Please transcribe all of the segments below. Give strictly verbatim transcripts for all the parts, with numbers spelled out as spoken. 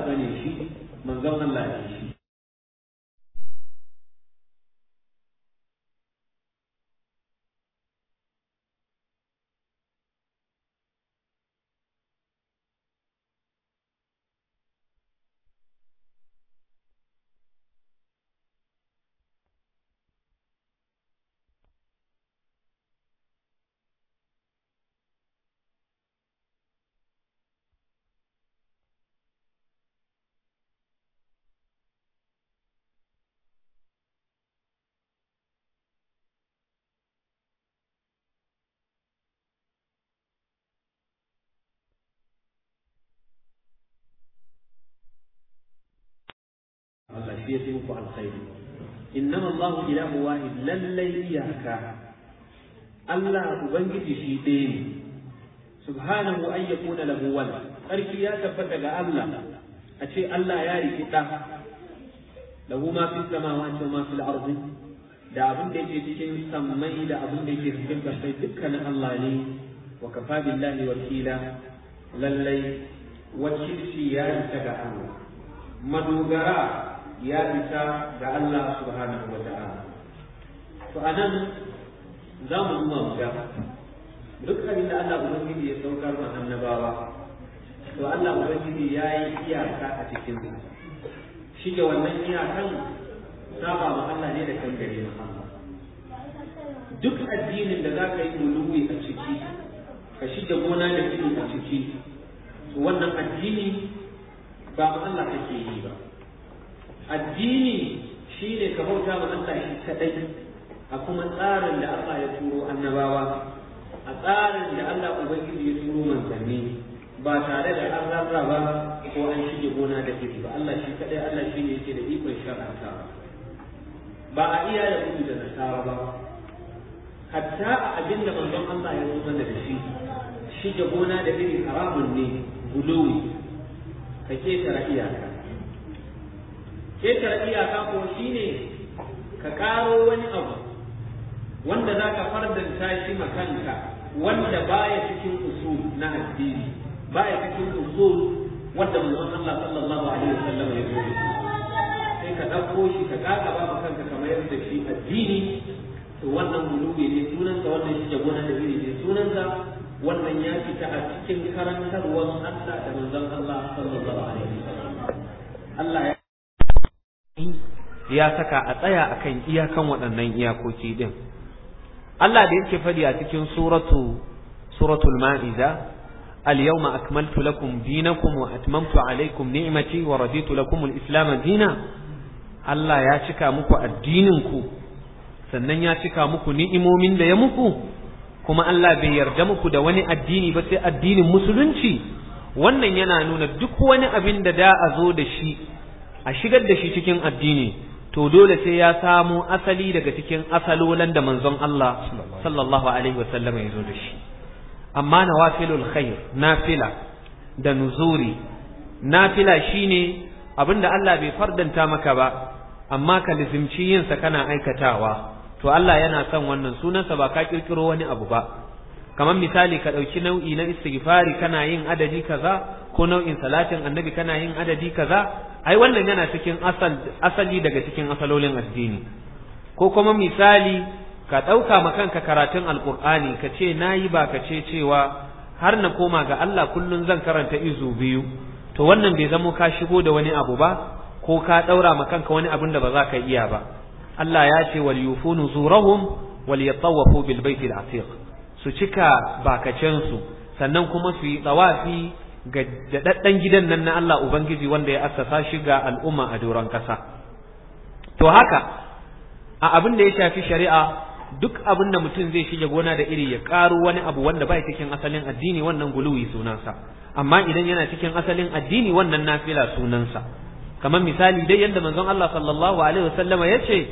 Allah bane shi, manzon Allah ne shi. Allah shi ya fi muku alkhairi. Innama Allahu ilahu wahid, lallai iyaka Allah ubangiji shi ɗaya ne. Subhanahu an yakuna lahu walad, sarki ya tabbata ga Allah a ce Allah ya riki ɗa. Lahu ma fi samawati wa ma fil ardi, da abin da yake cikin sammai da abin da yake cikin ƙasai dukkanin Allah ne. Wa kafa billahi wakila, lallai wakilci ya isa ga Allah, madogara ya isa ga Allah subhanahu wa ta'ala. To anan za mu duba mu ga duk abin da Allah ubangiji ya saukar ma annabawa, to Allah ubangiji ya yi iyaka a cikin sa. Shige wannan iyakan saba ma Allah ne da kan gare ma Allah. Duk addinin da za ka yi muluwi a ciki, ka shige gona da iri a ciki, to wannan addini ba ma Allah kake yi ba. Addini shi ne ka bauta ma Allah shi kadai a kuma tsarin da Allah ya turo annabawa, a tsarin da Allah ubangiji ya turo manzanni, ba tare da an rarraba ko an shige gona da iri ba. Allah shi kadai, Allah shi ne yake da ikon shar'anta, ba a iya da kudu da nasara ba. Hatta a abin da manzon Allah ya zo mana da shi, shige gona da iri haramun ne, guluwi, ka ketara iyaka. Ketare iyaka ko shi ne ka ƙaro wani abu wanda za ka fardanta shi makanka, wanda baya cikin usul na addini, baya cikin usul wanda manzon Allah sallallahu alaihi wasallam ya zo sai ka ɗauko shi ka ƙaƙaba makanka kamar yadda shi addini. To wannan mulubi ne sunansa, wannan shi gona da iri ne sunansa, wannan ya fita a cikin karantarwar Allah da manzon Allah sallallahu alaihi wasallam. Allah ya ya saka a tsaya akan iyakan waɗannan iyakoki din. Allah da yake faɗi a cikin suratu suratul Ma'ida, al-yawma akmaltu lakum dinakum wa atmamtu alaykum ni'mati wa raditu lakum al-islam dina. Allah ya cika muku addinin ku, sannan ya cika muku ni'imomin da ya muku, kuma Allah bai yarda muku da wani addini ba sai addinin musulunci. Wannan yana nuna duk wani abin da da a zo da shi a shigar da shi cikin addini, to dole sai ya samu asali daga cikin asalolan da manzon Allah sallallahu alaihi wasallam ya zo da shi. Amma nawafilul khair, nafila da nuzuri, nafila shine abinda Allah bai fardanta maka ba amma ka lizimci yin sa kana aikatawa, to Allah yana son wannan. Sunansa ba ka kirkiro wani abu ba. Kamar misali ka dauki nau'i na istighfari kana yin adadi kaza, ko nau'in salatin annabi kana yin adadi kaza, ai wannan yana cikin asal asali daga cikin asalolin addini. Ko kuma misali ka dauka ma kanka karatun alqur'ani ka ce nayi ba ka ce cewa har na koma ga Allah kullun zan karanta izu biyu, to wannan bai zamo ka shigo da wani abu ba, ko ka daura ma kanka wani abin da ba za ka iya ba. Allah ya ce wal yufunu zurahum wal yatawafu bil baitil atiq, su cika bakacensu sannan kuma su yi tsawafi ga daɗaɗɗen gidan nan na Allah Ubangiji wanda ya assasa shi ga al'umma a doron ƙasa. To haka a abin da ya shafi shari'a, duk abin da mutum zai shige gona da iri ya ƙaro wani abu wanda bai cikin asalin addini, wannan guluwi sunansa. Amma idan yana cikin asalin addini, wannan nafila sunansa. Kamar misali dai yadda manzon Allah sallallahu alaihi wasallama ya ce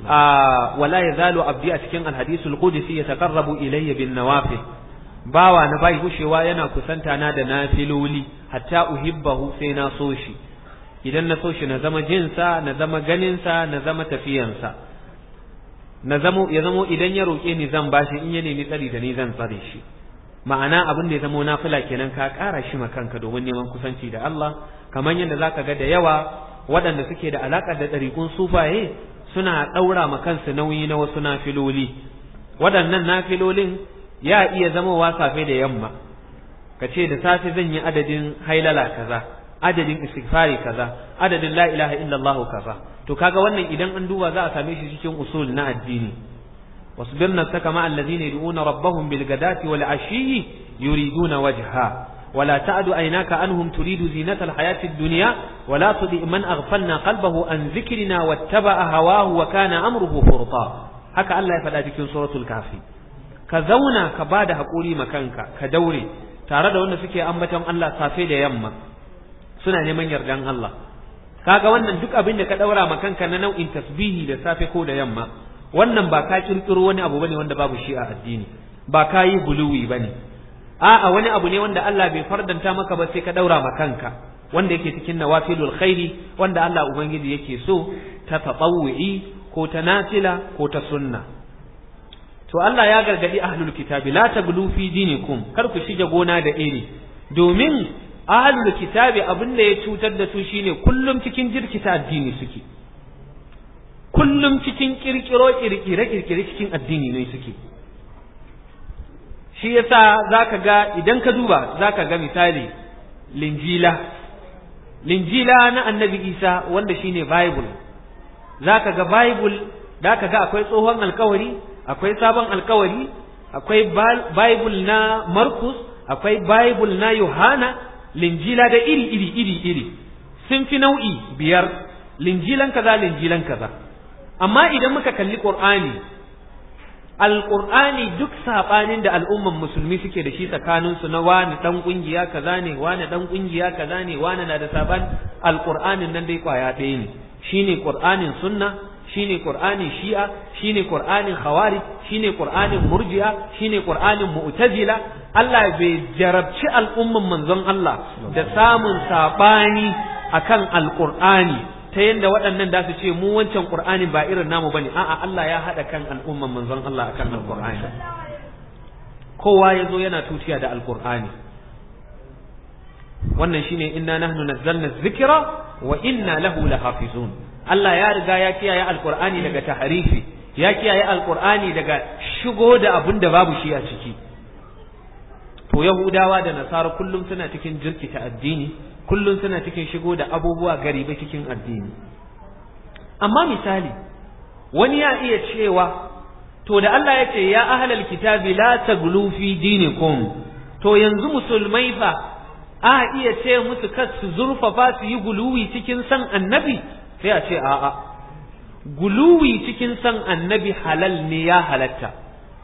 wala yazalu abdi a cikin alhadisul qudsi yataqarrabu ilayya bin nawafil, bawa na bai gushewa yana kusanta na da nafiloli hatta uhibbahu, sai na so shi. Idan na so shi na zama jinsa, na zama ganinsa, na zama tafiyansa, na zamo ya zamo idan ya roƙe ni zan bashi, in ya nemi tsari da ni zan tsare shi. ma'ana abin da ya zama nafila kenan ka ƙara shi ma kanka domin neman kusanci da Allah, kamar yadda zaka ga da yawa waɗanda suke da alaƙa da ɗariƙun sufaye suna ɗaura ma kansu nauyi na wasu nafiloli. Waɗannan nafilolin ya iya zamowa safe da yamma, ka ce da safe zan yi adadin hailala kaza, adadin istighfari kaza, adadin la ilaha illallah kaza. To kaga wannan idan an duba za a same shi cikin usul na addini. wasbir nafsaka ma allazina yad'una rabbahum bil ghadati wal ashiyyi yuriduna wajha ولا تعد عيناك عنهم تريد زينة الحياة الدنيا ولا تطع من أغفلنا قلبه عن ذكرنا واتبع هواه وكان أمره فرطا. haka Allah ya faɗa cikin suratul kafi. Ka zauna ka bada hakuri makanka, ka daure tare da wanda suke ambaton Allah safe da yamma suna neman yardan Allah. Kaga wannan duk abin da ka daura makanka na nau'in tasbihi da safe ko da yamma, wannan ba ka kirkiro wani abu bane wanda babu shi a addini, ba ka yi buluwi bane. A'a wani abu ne wanda Allah bai fardanta maka ba sai ka daura ma kanka, wanda yake cikin nawafilul khairi wanda Allah ubangiji yake so, ta tatawwi ko ta nafila ko ta sunna. To Allah ya gargadi ahlul kitabi la taglu fi dinikum, kar ku shige gona da iri, domin ahlul kitabi abin da ya cutar da su shine kullum cikin jirkita addini suke, kullum cikin kirkiro kirkire kirkire cikin addini ne suke. Shi yasa zaka ga idan ka duba zaka ga misali linjila linjila na annabi Isa wanda shine bible, zaka ga bible zaka ga akwai tsohon alkawari, akwai sabon alkawari, akwai bible na Markus, akwai bible na Yohana, linjila da iri iri iri iri sun fi nau'i biyar, linjilan kaza linjilan kaza. Amma idan muka kalli Qur'ani, Alƙur'ani duk saɓanin da al'umman musulmi suke da shi tsakaninsu na wani ɗan ƙungiya kaza ne, wani ɗan ƙungiya kaza ne, wani na da saɓan, Alƙur'anin nan dai ƙwaya ɗaya ne, shi ne Ƙur'anin sunna, shi ne Ƙur'anin shi'a, shi ne Ƙur'anin khawarij, shi ne Ƙur'anin murji'a, shi ne Ƙur'anin mu'tazila. Allah bai jarabci al'umman manzon Allah da samun saɓani akan Alƙur'ani ta yadda waɗannan da su ce mu wancan Qur'ani ba irin namu bane. A'a, Allah ya haɗa kan al'umman manzon Allah akan Al-Qur'ani. Kowa ya zo yana tutiya da Al-Qur'ani. Wannan shine inna nahnu nazzalna dhikra wa inna lahu lahafizun. Allah ya riga ya kiyaye Al-Qur'ani daga tahrifi, ya kiyaye Al-Qur'ani daga shigo da abin da babu shi a ciki. To Yahudawa da Nasara kullum suna cikin jirkita addini, kullum suna cikin shigo da abubuwa gariba cikin addini. Amma misali wani ya iya cewa to da Allah ya ce ya ahlal kitabi la taglu fi dinikum, to yanzu musulmai fa a iya ce musu kas su zurfafa su yi guluwi cikin san annabi? Sai a ce a'a, guluwi cikin san annabi halal ne, ya halatta,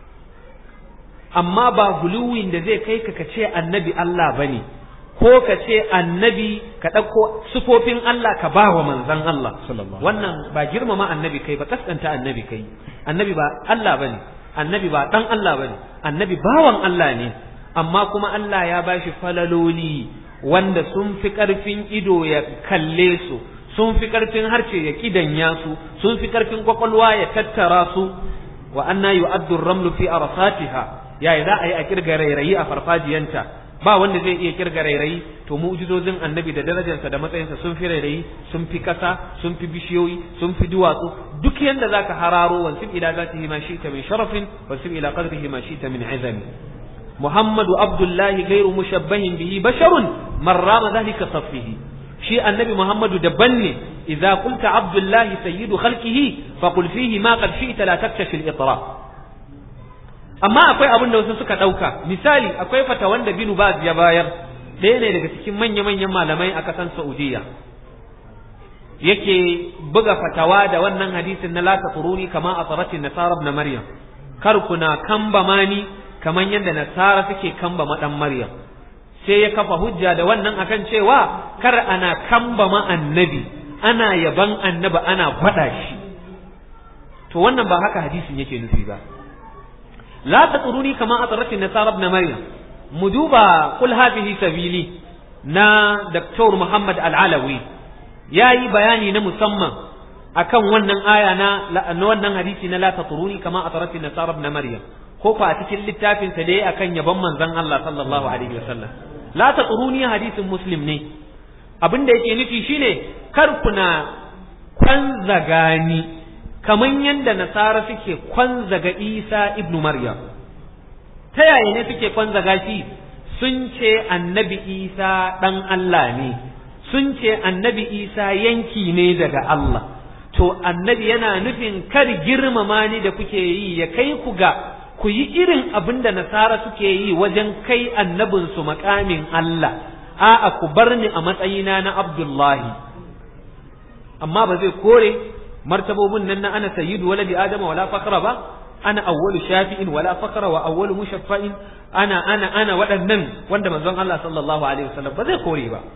amma ba guluwin da zai kai ka ka ce annabi Allah bane, ko ka ce annabi ka ɗauko sufofin Allah ka ba wa manzan Allah. Wannan ba girmama annabi kai ba, kaskanta annabi kai. Annabi ba Allah bane, annabi ba dan Allah bane, annabi bawan Allah ne, amma kuma Allah ya bashi falaloli wanda sun fi ƙarfin ido ya kalle su, sun fi ƙarfin harce ya kidanya su, sun fi ƙarfin kwakwalwa ya tattara su. Wa anna yu'addu ar-ramlu fi arsatiha, yayi za a yi a kirga rairayi a farfajiyanta, ba wanda zai iya kirga rairayi. To mu'jizozin annabi da darajarsa da matsayinsa sun fi rairayi, sun fi kasa, sun fi bishiyoyi, sun fi duwatsu. Duk yanda zaka hararo, wansib ila zatihi ma shi'ta min sharafin, wansib ila qadrihi ma shi'ta min izami. Muhammadu Abdullahi ghairu mushabbahin bihi basharun man rama dhalika safihi. Shi annabi Muhammadu daban ne. Idza qulta Abdullahi sayyidu khalqihi faqul fihi ma qad shi'ta la taktashi al-itra. Amma akwai abin da wasu suka ɗauka. Misali, akwai fata wanda Bin Baz ya bayar, ɗaya ne daga cikin manya-manyan malamai a ƙasar Saudiya, yake buga fatawa da wannan hadisin na la taquruni kama asaratin nasara ibn Maryam, kar kuna kamba mani kaman yadda nasara suke kamba madan Maryam. Sai ya kafa hujja da wannan akan cewa kar ana kamba ma annabi, ana yaban annabi, ana faɗa shi. To wannan ba haka hadisin yake nufi ba. لا تطروني كما أطرت النصارى ابن مريم. مدوبة قل هذه سبيلي نا دكتور محمد العلوي ياي بياني نمسمى أكون ونن آية نا ونن حديثنا لا تطروني كما أطرت النصارى ابن مريم. ko ko a cikin littafin sa dai akan yabon manzon Allah sallallahu alaihi wasallam la taquruni hadisin muslim ne abin da yake nufi shine kar kuna kwanzaga ni kaman yanda nasara suke kwanzaga Isa ibnu Maryam ta yaya ne suke kwanzaga shi sun ce annabi Isa dan Allah ne sun ce annabi Isa yanki ne daga Allah to annabi yana nufin kar girmama ni da kuke yi ya kai ku ga ku yi irin abin da nasara suke yi wajen kai annabinsu makamin Allah a'a ku bar ni a matsayina na Abdullahi amma ba zai kore martabobin nan na ana sayyidu waladi adama wala fakra ba ana awwalu shafi'in wala fakra wa awwalu mushaffa'in ana ana ana waɗannan wanda manzon Allah sallallahu alaihi wasallam ba zai kore ba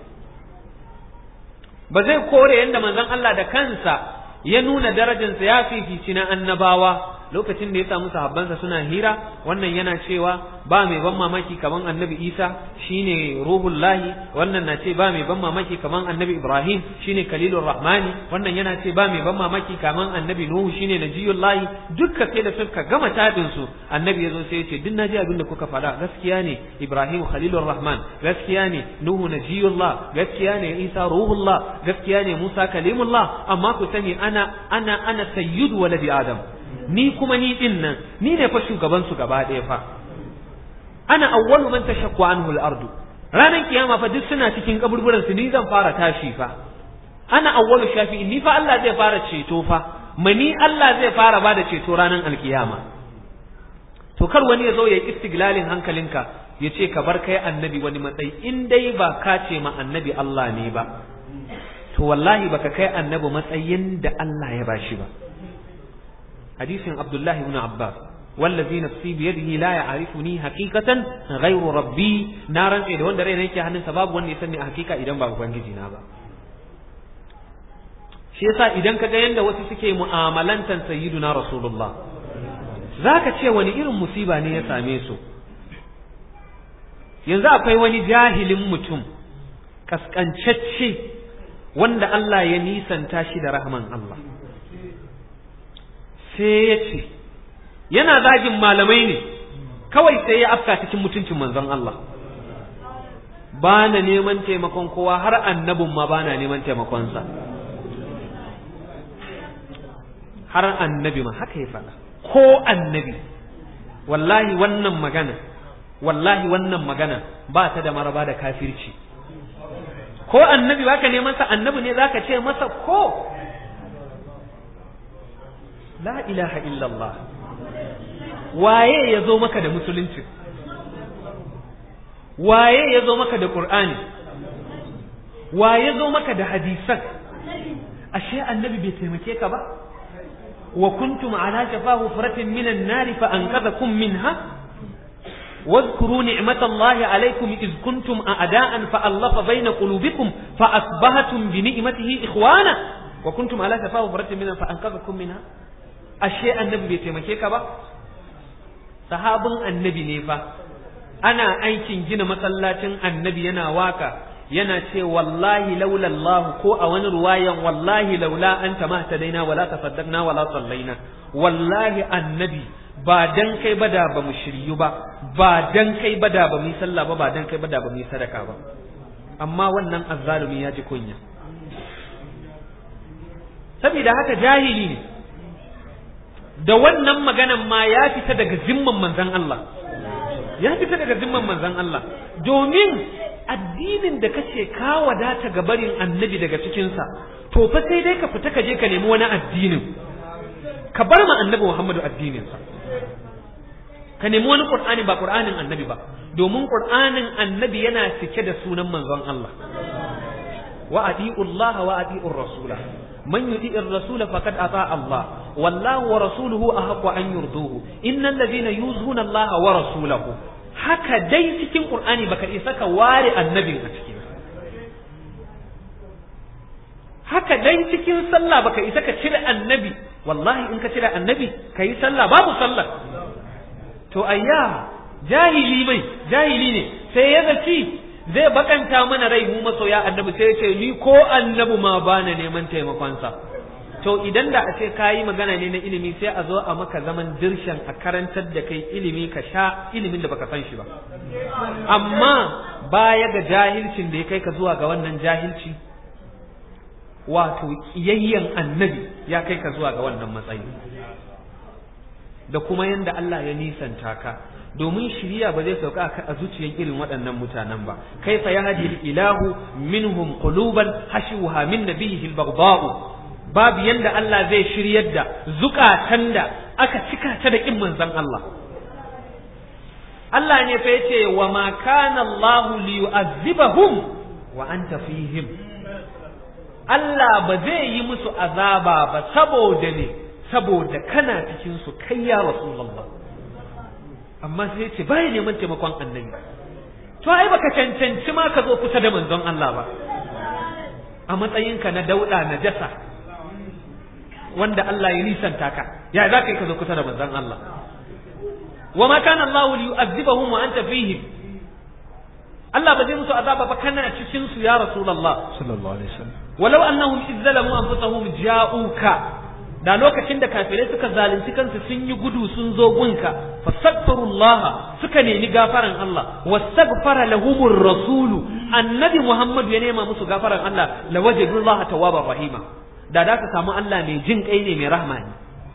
ba zai kore yanda manzon Allah da kansa ya nuna darajarsa ya fifici na annabawa lokacin da ya samu sahabbansa suna hira wannan yana cewa ba mai ban mamaki kaman annabi Isa shine ruhullahi wannan na ce ba mai ban mamaki kaman annabi Ibrahim shine kalilur rahmani wannan yana ce ba mai ban mamaki kaman annabi Nuhu shine najiyullahi dukkan sai da suka gama tadin su annabi yazo sai ya ce duk naji abin da kuka faɗa gaskiya ne Ibrahim khalilur rahman gaskiya ne Nuhu najiyullah gaskiya ne Isa ruhullah gaskiya ne Musa kalimullah amma ku sani ana ana ana sayyidu waladi adam ni kuma ni din nan ni ne fa shugaban su gaba ɗaya fa ana awwalu man tashaqqa anhu al-ardu ranan kiyama fa duk suna cikin kaburburan su ni zan fara tashi fa ana awwalu shafi'in ni fa Allah zai fara ceto fa mani Allah zai fara bada ceto ranan alkiyama to kar wani ya zo ya istiglalin hankalinka ya ce ka bar kai annabi wani matsayi in dai ba ka ce ma annabi Allah ne ba to wallahi baka kai annabi matsayin da Allah ya bashi ba hadisin Abdullah ibn Abbas wallazi nafsi bi yadihi la ya'rifuni haqiqatan ghayru rabbi na rantse da wanda raina yake hannunsa babu wanda ya sani a hakika idan ba ubangiji na ba shi yasa idan ka ga yanda wasu suke mu'amalantan sayyiduna rasulullah zaka ce wani irin musiba ne ya same su yanzu akwai wani jahilin mutum kaskancacce wanda Allah ya nisanta shi da rahman Allah sai ya ce yana zagin malamai ne kawai sai ya afka cikin mutuncin manzon Allah ba na neman taimakon kowa har annabin ma ba na neman taimakonsa har annabi ma haka ya faɗa ko annabi wallahi wannan magana wallahi wannan magana ba ta da maraba da kafirci ko annabi baka neman sa annabi ne zaka ce masa ko la ilaha illallah waye ya zo maka da musulunci waye ya zo maka da qur'ani waye ya zo maka da hadisan ashe annabi bai taimake ka ba wa kuntum ala shafa hufratin minan nar fa anqadhakum minha واذكروا نعمة الله عليكم إذ كنتم أعداء فألف بين قلوبكم فأصبحتم بنعمته إخوانا وكنتم على شفا حفرة منها فأنقذكم منها ashe annabi bai taimake ka ba sahabin annabi ne fa ana aikin gina masallacin annabi yana waka yana ce wallahi laula Allah ko a wani ruwayan wallahi laula anta ma tadaina wala tasaddaqna wala sallaina wallahi annabi ba dan kai ba da ba mu shiryu ba ba dan kai ba da ba mu sallah ba ba dan kai ba da ba mu sadaka ba amma wannan azzalumi ya ji kunya saboda haka jahili ne da wannan maganan ma ya fita daga zimman manzon Allah ya fita daga zimman manzon Allah domin addinin da kace ka wadata ga barin annabi daga cikin sa to fa sai dai ka fita ka je ka nemi wani addinin ka bar ma annabi Muhammadu addinin sa ka nemi wani qur'ani ba qur'anin annabi ba domin qur'anin annabi yana cike da sunan manzon Allah wa ati'u Allah wa ati'u rasula man yuti ar-rasula faqad ata Allah wallahu wa rasuluhu ahqqu an yurduhu innal ladhina yuzuna Allah wa rasulahu haka dai cikin qur'ani baka isa ka ware annabin a cikin haka dai cikin sallah baka isa ka cire annabi wallahi in ka cire annabi kai sallah babu sallah to ayya jahili mai jahili ne sai ya zaci zai bakanta mana rai mu masoya annabi sai ya ce ni ko annabi ma bana neman taimakon sa to idan da a ce kayi magana ne na ilimi sai a zo a maka zaman dirshan a karantar da kai ilimi ka sha ilimin da baka san shi ba amma baya ga jahilcin da ya kai ka zuwa ga wannan jahilci wato kiyayyen annabi ya kai ka zuwa ga wannan matsayi da kuma yanda Allah ya nisanta ka domin shiriya ba zai sauka a zuciyar irin waɗannan mutanen ba kaifa yahdi ilahu minhum quluban hashuha min nabiyhi al-baghdha'u babu yanda Allah zai shiryar da zukatan da aka cika ta da kin manzon Allah Allah ne fa yace wa ma kana Allah liyu'azzibahum wa anta fihim Allah ba zai yi musu azaba ba saboda ne saboda kana cikin su kai ya Rasulullah amma sai ce bai neman taimakon annabi to ai baka cancanci ma ka zo kusa da manzon Allah ba a matsayinka na dauda na jasa wanda Allah ya nisanta ka ya za ka yi ka zo kusa da manzon Allah wa ma kana Allah liyu'azzibahum wa anta fihim Allah ba zai musu azaba ba kana cikin su ya Rasulullah sallallahu alaihi wasallam walau annahum izzalamu anfusahum ja'uka da lokacin da kafirai suka zalunci kansu sun yi gudu sun zo gunka fastaghfirullaha suka nemi gafaran Allah wastaghfara lahumur rasulu annabi Muhammad ya nema musu gafaran Allah lawajidullaha tawwabar rahima da da ka samu Allah mai jin kai ne mai rahma ne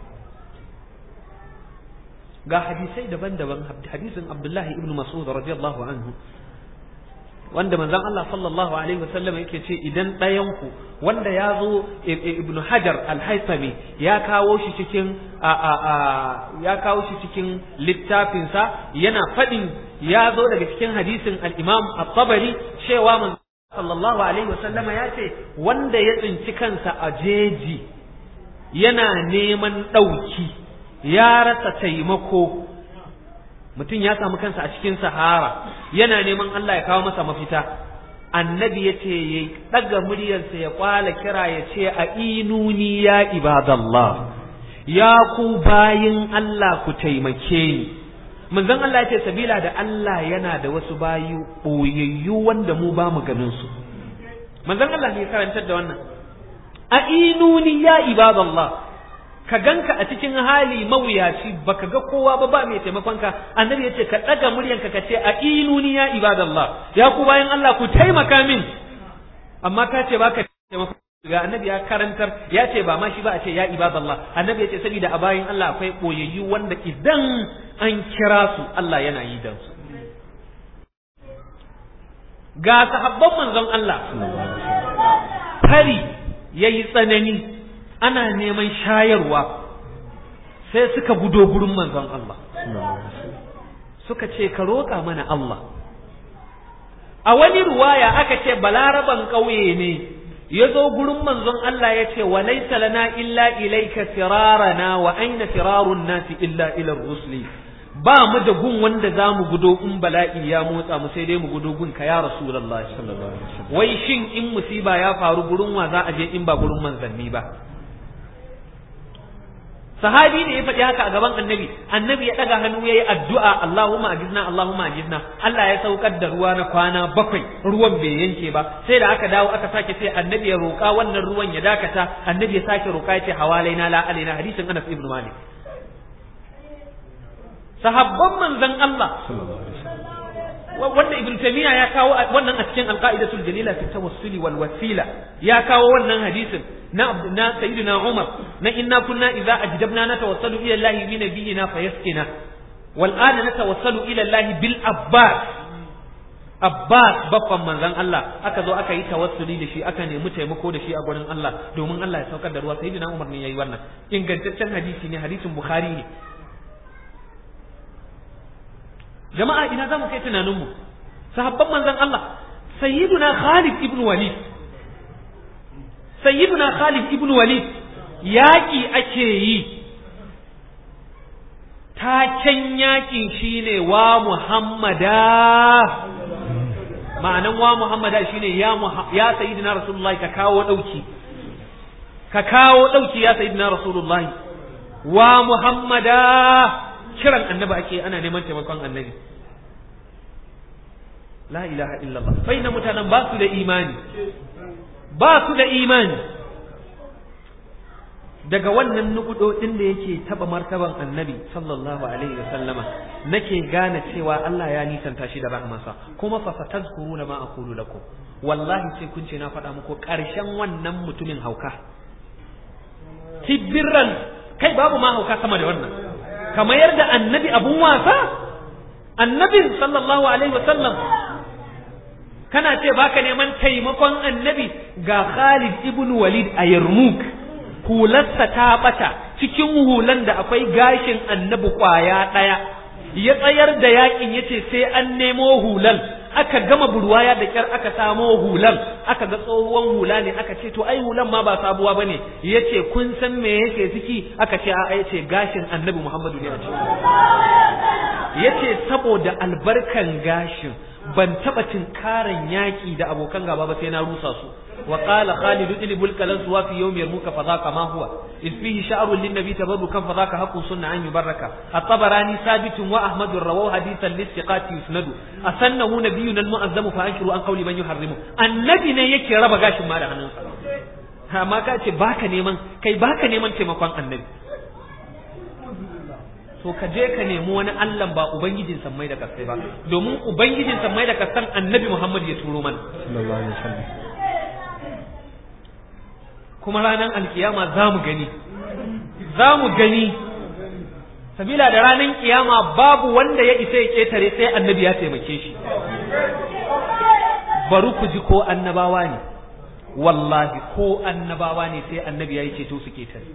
ga hadisai daban-daban hadisin Abdullahi ibn Mas'ud radiyallahu anhu wanda manzon Allah sallallahu alaihi wasallam yake ce idan ɗayan ku wanda ya zo Ibn Hajar al-Haythami ya kawo shi cikin ya kawo shi cikin littafinsa yana faɗin ya zo daga cikin hadisin al-Imam at-Tabari cewa manzon sallallahu alaihi wasallama ya ce wanda ya tsinci kansa a jeji yana neman ɗauki ya rasa taimako mutum ya samu kansa a cikin sahara yana neman Allah ya kawo masa mafita annabi ya ce ya ɗaga muryarsa ya kwala kira ya ce a inuni ya ibadallah ya ku bayin Allah ku taimake ni manzon Allah ya ce sabila da Allah yana da wasu bayu ɓoyayyu wanda mu ba mu ganin su manzon Allah ne ya karantar da wannan a inuni ya ibadallah ka ganka a cikin hali mawuyaci baka ga kowa ba ba mai taimakon ka annabi yace ka daga muryanka ka ce a inuni ya ibadallah ya ku bayan Allah ku taimaka min amma ka ce baka taimako ga annabi ya karantar ya ce ba ma shi ba a ce ya ibadallah annabi yace saboda a bayan Allah akwai boyayyu wanda idan an kira su Allah yana yi da su ga sahabban manzon Allah fari yayi tsanani ana neman shayarwa sai suka gudo gurin manzon Allah suka ce ka roƙa mana Allah a wani ruwaya aka ce balaraban ƙauye ne ya zo gurin manzon Allah ya ce wa laysa lana illa ilayka firarana wa aina firarun nasi illa ila rusuli ba mu da gun wanda za mu gudo in bala'i ya motsa mu sai dai mu gudo gun ka ya rasulullahi sallallahu alaihi wasallam wai shin in musiba ya faru gurin wa za a je in ba gurin manzanni ba sahabi ne ya faɗi haka a gaban annabi annabi ya ɗaga hannu ya yi addu'a Allahumma ajizna Allahumma ajizna Allah ya saukar da ruwa na kwana bakwai ruwan bai yanke ba sai da aka dawo aka sake sai annabi ya roƙa wannan ruwan ya dakata annabi ya sake roƙa ya ce hawalaina la alaina hadisin Anas ibn Malik sahabban manzon Allah wanda Ibn Taymiyyah ya kawo wannan a cikin Al-Qa'idatul Jalila fi tawassuli wal wasila ya kawo wannan hadisin na na sayyidina Umar na inna kunna idza ajdabna natawassalu ila Allah bi nabiyyina fayaskina wal ana natawassalu ila Allah bil Abbas Abbas babban manzon Allah aka zo aka yi tawassuli da shi aka nemi taimako da shi a gurin Allah domin Allah ya saukar da ruwa sayyidina Umar ne yayi wannan ingantaccen hadisi ne hadisin Bukhari ne jama'a ina za mu kai tunaninmu sahabban manzon Allah sayyiduna Khalid ibn Walid sayyiduna Khalid ibn Walid yaki ake yi taken yakin shine wa Muhammada ma'anan wa Muhammada shine ya ya sayyidina Rasulullahi ka kawo dauki ka kawo dauki ya sayyidina Rasulullahi wa Muhammada kiran annabi ake ana neman taimakon annabi la ilaha illallah bai na mutanen ba su da imani ba su da imani daga wannan nugudodin da yake taba martaban annabi sallallahu alaihi wasallama nake gane cewa Allah ya nisanta shi da rahmansa kuma fa fatazkuruna ma aqulu lakum wallahi sai kun ce na faɗa muku ƙarshen wannan mutumin hauka tibirran kai babu ma hauka sama da wannan kamar yadda annabi abun wasa annabin sallallahu alaihi wasallam kana ce baka neman taimakon annabi ga Khalid ibn Walid a Yarmouk hularsa ta bata cikin hulan da akwai gashin annabi kwaya daya ya tsayar da yakin yace sai an nemo hulan aka gama burwaya da kyar aka samo hulan aka ga tsohuwan hula ne aka ce to ai hulan ma ba sabuwa bane yace kun san me yake ciki aka ce a yace gashin annabi Muhammadu ne a ciki yace saboda albarkan gashin ban taba tinkaran yaki da abokan gaba ba sai na rusa su wa qala khalid idlibul kalan suwa fi yawm yarmuka fa dhaka ma huwa iz fihi sha'run lin nabi tabarrukan fa dhaka haqqu sunna an yubarraka at-tabarani sabitun wa ahmad rawahu hadithan listiqati yusnadu asannahu nabiyyun al-mu'azzamu fa ankiru an qawli man yuharrimu annabi ne yake raba gashin ma da hannunsa amma ka ce baka neman kai baka neman taimakon annabi to ka je ka nemi wani Allah ba ubangijin sammai da kasai ba domin ubangijin sammai da kasan annabi Muhammad ya turo mana sallallahu alaihi wasallam kuma ranar alkiyama za mu gani za mu gani sabila da ranar kiyama babu wanda ya isa ya ketare sai annabi ya taimake shi bari ku ji ko annabawa ne wallahi ko annabawa ne sai annabi ya yi ceto su ketare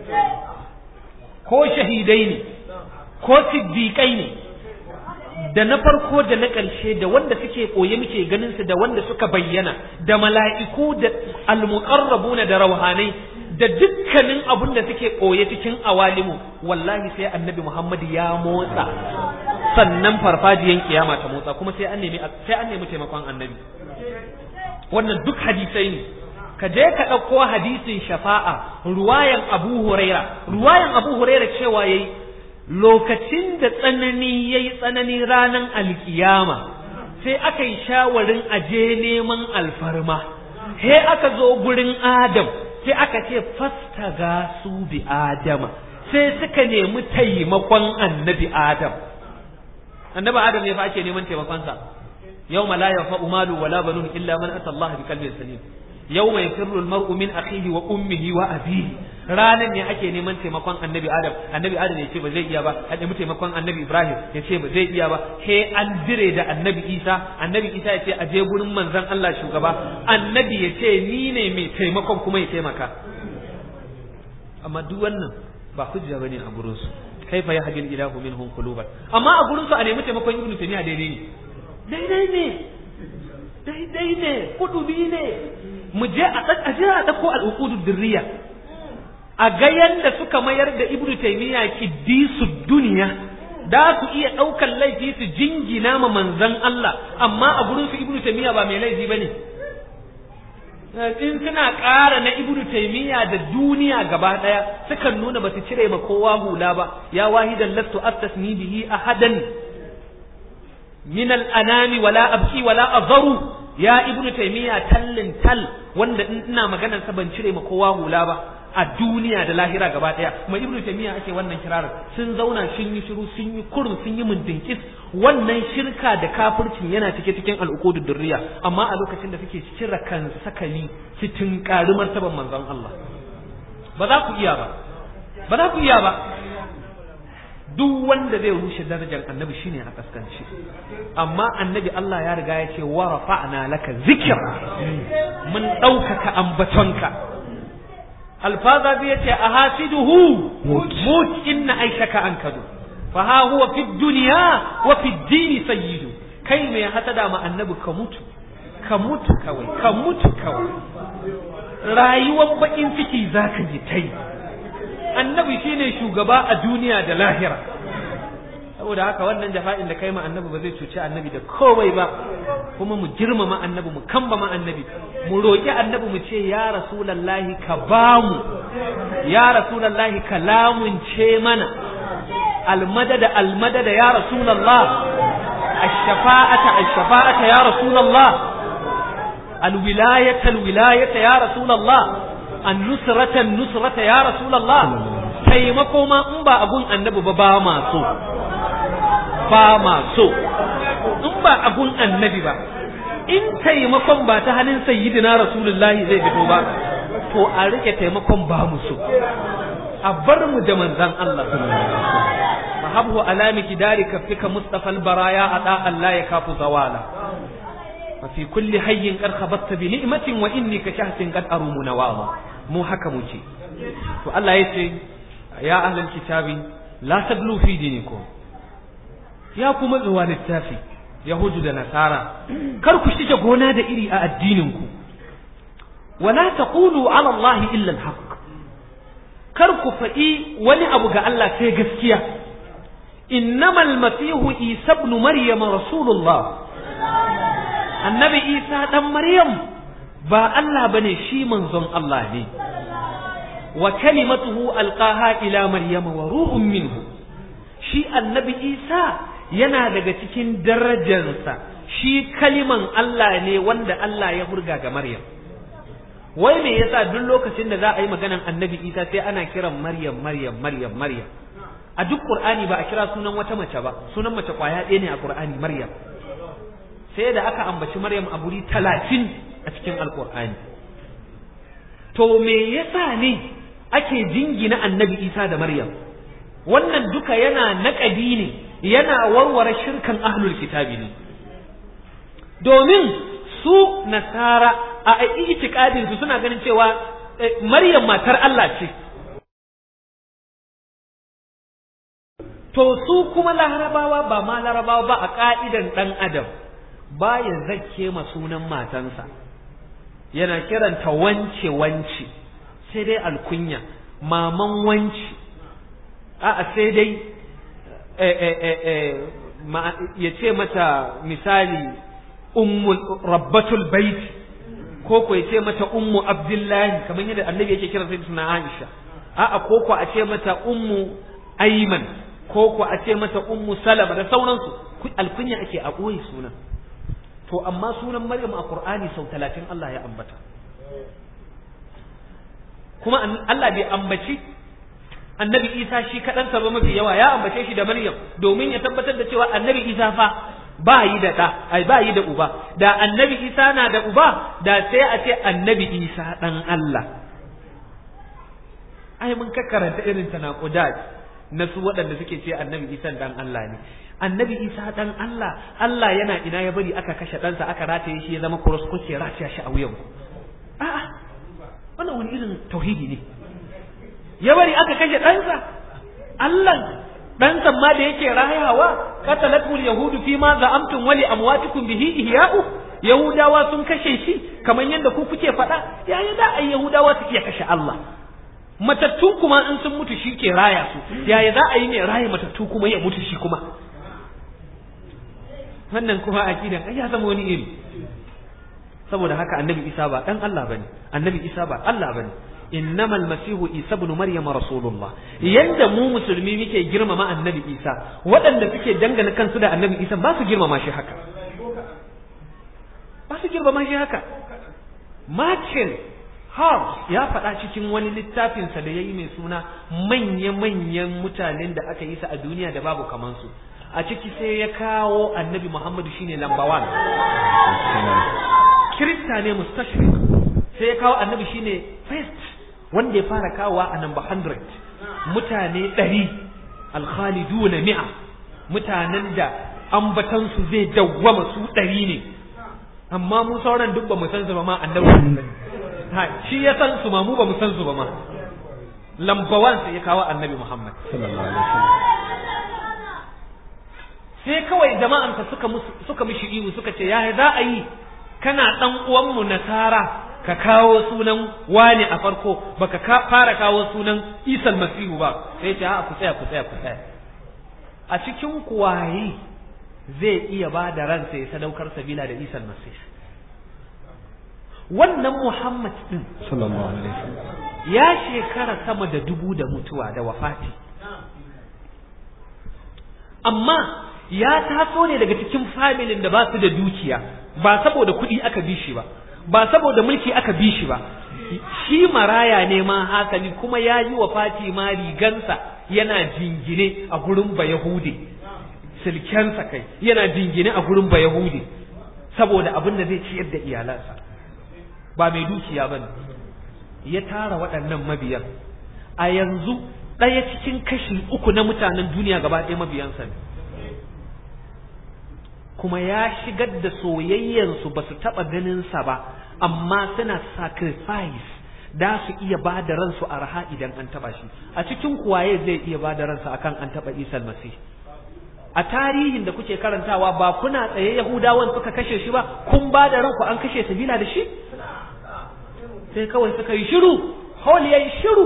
ko shahidai ne ko siddiƙai ne da na farko da na ƙarshe da wanda suke koye muke ganin su da wanda suka bayyana da mala'iku da almuqarrabuna da rauhanai da dukkanin abun da suke koye cikin awalimu wallahi sai annabi Muhammad ya motsa sannan farfajiyan kiyama ta motsa kuma sai an nemi sai an nemi taimakon annabi wannan duk hadisai ne ka je ka ɗauko hadisin shafa'a ruwayan Abu Huraira ruwayan Abu Huraira cewa yayi lokacin da tsanani yayi tsanani ranan alkiyama sai aka yi shawarin aje neman alfarma he aka zo gurin Adam sai aka ce fastaga su bi Adama sai suka nemi taimakon annabi Adam annabi Adam ne fa ake neman taimakon sa yawma la yanfa'u malu wala banun illa man ata Allah bi qalbin salim yawma yafirru al-mar'u min akhihi wa ummihi wa abihi ranan ne ake neman taimakon annabi Adam annabi Adam ya ce ba zai iya ba a nemi taimakon annabi Ibrahim ya ce ba zai iya ba he an dire da annabi Isa annabi Isa ya ce a je gurin manzon Allah shugaba annabi ya ce ni ne mai taimakon kuma ya taimaka amma duk wannan ba hujja bane a gurin su kaifa yahdil ilahu minhum quluban amma a gurin su a nemi taimakon Ibn Taymiyyah daidai ne daidai ne daidai ne kudubi ne mu je a je a dauko al-uqudud dirriya a ga yanda suka mayar da Ibn Taymiyyah kiddisu duniya da su iya daukan laifi su jingina ma manzon Allah amma a gurin su Ibn Taymiyyah ba mai laifi bane in suna ƙara na Ibn Taymiyyah da duniya gaba daya sukan nuna ba su cire ma kowa hula ba ya wahidan lastu astasni bihi ahadan min al-anami wala abki wala azaru ya Ibn Taymiyyah tallin tal wanda ina maganar sa ban cire ma kowa hula ba a duniya da lahira gaba daya kuma Ibn Taymiyyah ake wannan kirarin sun zauna sun yi shiru sun yi kurun sun yi mundinkis wannan shirka da kafircin yana cike cikin al'uqudud durriya amma a lokacin da suke cire kan sakali su tinkari martaban manzon Allah ba za ku iya ba ba za ku iya ba duk wanda zai rushe darajar annabi shine a kaskanci amma annabi Allah ya riga ya ce wa rafa'na laka zikra mun ɗaukaka ambatonka alfaza bi yace ahasiduhu mut inna aishaka ankadu fa ha huwa fi dunya wa fi dini sayyidu kai mai hasada ma annabi ka mutu ka mutu kawai ka mutu kawai rayuwar bakin ciki zaka ji tai annabi shine shugaba a duniya da lahira saboda haka wannan jafa'in da kai ma annabi ba zai cuci annabi da komai ba kuma mu girmama annabi mu kambama annabi mu roki annabi mu ce ya rasulullahi ka bamu ya rasulullahi ka lamunce mana almadada almadada ya rasulullah ash-shafa'ata ash-shafa'ata ya rasulullah alwilayata alwilayata ya rasulullah an-nusratan nusrata ya rasulullah taimako ma in ba agun annabi ba ba ma so ba ma so in ba agun annabi ba in taimakon ba ta hannun sayyidina rasulullahi zai fito ba to a rike taimakon ba mu so a bar mu da manzan Allah mahabhu alami kidari kafika mustafa albaraya ada Allah ya kafu zawala wa fi kulli hayyin qad khabatta bi ni'matin wa inni ka shahsin qad arumu nawama mu haka muke to Allah yace ya ahlul kitabi la taglu fi dinikum ya kuma zuwa littafi yahudu da nasara kar ku shige gona da iri a addinin ku wala taqulu ala Allah illa alhaq kar ku faɗi wani abu ga Allah sai gaskiya innamal masihu isa ibn maryam rasulullah annabi isa dan maryam ba Allah bane shi manzon Allah ne wa kalimatuhu alqaha ila maryam wa ruhun minhu shi annabi isa yana daga cikin darajarsa shi kaliman Allah ne wanda Allah ya hurga ga maryam wai me yasa duk lokacin da za a yi maganan annabi isa sai ana kiran maryam maryam maryam maryam a duk qur'ani ba a kira sunan wata mace ba sunan mace kwaya ɗaya ne a qur'ani maryam sai da aka ambaci maryam a guri talatin a cikin alqur'ani to me yasa ne ake jingina annabi isa da maryam wannan duka yana naƙadi ne yana warware shirkan ahlul kitabi ne domin su nasara a itikadin su suna ganin cewa Maryam matar Allah ce to su kuma larabawa ba ma larabawa ba a ka'idan dan adam baya zakke ma sunan matansa yana kiranta wance wance sai dai alkunya maman wance a'a sai dai ya ce mata misali ummul rabbatul bait ko ko ya ce mata ummu abdullahi kamar yadda annabi yake kira sai suna Aisha a'a ko ko a ce mata ummu ayman ko ko a ce mata ummu salama da sauransu alkunya ake a koyi sunan to amma sunan maryam a qur'ani sau talatin Allah ya ambata kuma Allah bai ambaci annabi isa shi kaɗansa ba mafi yawa ya ambace shi da maryam domin ya tabbatar da cewa annabi isa fa ba yi da ɗa ai ba yi da uba da annabi isa na da uba da sai a ce annabi isa ɗan Allah ai mun ka karanta irin tanaqudat na su waɗanda suke ce annabi isa ɗan Allah ne annabi isa ɗan Allah Allah yana ina ya bari aka kashe ɗansa aka rataye shi ya zama cross ko ke rataya shi a wuyan a'a wannan wani irin tauhidi ne ya bari aka kashe ɗansa Allah ɗansa ma da yake rayawa qatalatul yahudu fi ma za'amtum wa li amwatikum bihi ihya'u yahudawa sun kashe shi kamar yadda ku kuke faɗa yayin da ai yahudawa su iya kashe Allah matattu kuma in sun mutu shi ke raya su yaya za a yi ne raya matattu kuma ya mutu shi kuma wannan kuma aqidan ai ya zama wani iri saboda haka annabi Isa ba dan Allah bane annabi Isa ba Allah bane innamal masihu Isa ibn maryam rasulullah yanda mu musulmi muke girmama annabi Isa waɗanda suke dangana kansu da annabi Isa ba su girmama shi haka ba su girmama shi haka Martin Hobbes ya faɗa cikin wani littafinsa da ya yi mai suna manya-manyan mutanen da aka yi sa a duniya da babu kamansu a ciki sai ya kawo annabi Muhammadu shine lamba one Kirista ne mustashrik sai ya kawo annabi shine first wanda ya fara kawowa a number hundred mutane ɗari alkhaliduna mi'a mutanen da ambatansu zai dawwama su ɗari ne amma mu sauran duk ba mu san su ba ma annabi ha shi ya san su ma mu ba mu san su ba ma lambawan sai ya kawo annabi Muhammad sallallahu alaihi wasallam sai kawai jama'ansa suka suka mishi ihu suka ce ya za a yi kana dan uwan mu nasara ka kawo sunan wani a farko baka fara kawo sunan Isa Masihu ba sai ce a ku tsaya ku tsaya ku tsaya a cikin kuwaye zai iya ba da ransa ya sadaukar sabila da Isa Masih wannan Muhammad din sallallahu alaihi wasallam ya shekara sama da dubu da mutuwa da wafati amma ya taso ne daga cikin familin da ba su da dukiya ba saboda kuɗi aka bi shi ba ba saboda mulki aka bi shi ba shi maraya ne ma hasali kuma ya yi wa Fatima rigansa yana jingine a gurin Bayahude, silkensa kai yana jingine a gurin Bayahude saboda abin da zai ciyar da iyalansa, ba mai dukiya bane. Ya tara waɗannan mabiyan, a yanzu ɗaya cikin kashi uku na mutanen duniya gaba ɗaya mabiyansa ne, kuma ya shigar da soyayyansu ba su taɓa ganinsa ba, amma suna sacrifice da su iya ba da ransu arha idan an taɓa shi. A cikin kuwaye zai iya ba da ransa akan an taɓa Isa almasi? A tarihin da kuke karantawa ba kuna tsaye Yahudawan suka kashe shi ba, kun ba da ranku an kashe sabila da shi? Sai kawai suka yi shiru, hol ya yi shiru.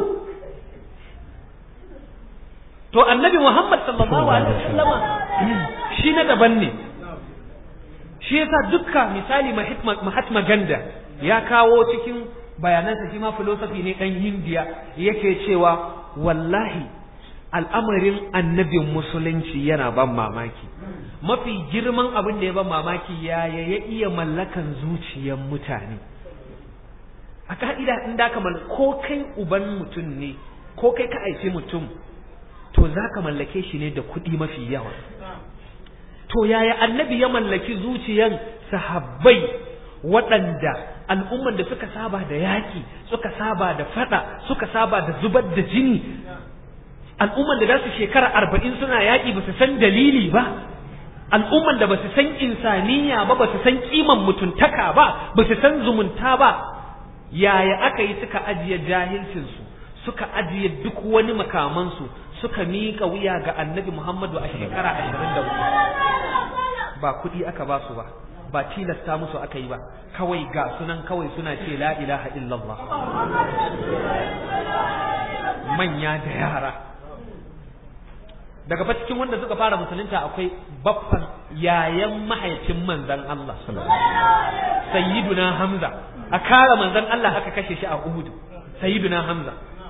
To annabi Muhammad sallallahu alaihi wasallama shi na daban ne. Shi yasa dukka misali Mahatma Gandhi ya kawo cikin bayanansa, shi ma philosophy ne dan Hindiya, yake cewa wallahi al'amarin annabin musulunci yana ban mamaki. Mafi girman abin da ya ban mamaki ya ya iya mallakan zuciyar mutane. A ka'ida in da ka ko kai uban mutum ne, ko kai ka aice mutum, to za ka mallake shi ne da kuɗi mafi yawa. To yaya annabi ya mallaki zuciyan sahabbai waɗanda al'umman da suka saba da yaƙi, suka saba da faɗa, suka saba da zubar da jini, al'umman da za su shekara arba'in suna yaƙi ba su san dalili ba, al'umman da ba su san insaniya ba, ba su san ƙiman mutuntaka ba, ba su san zumunta ba. Yaya aka yi suka ajiye jahilcinsu, suka ajiye duk wani makamansu, suka miƙa wuya ga annabi Muhammadu a shekara ashirin da uku? Ba kuɗi aka ba su ba, ba tilasta musu aka yi ba, kawai ga sunan kawai suna ce la ilaha illallah, manya da yara. Daga fa cikin wanda suka fara musulunta akwai baffan yayan mahaifin manzon Allah sayyiduna Hamza, a kara manzon Allah aka kashe shi a Uhud, sayyiduna Hamza.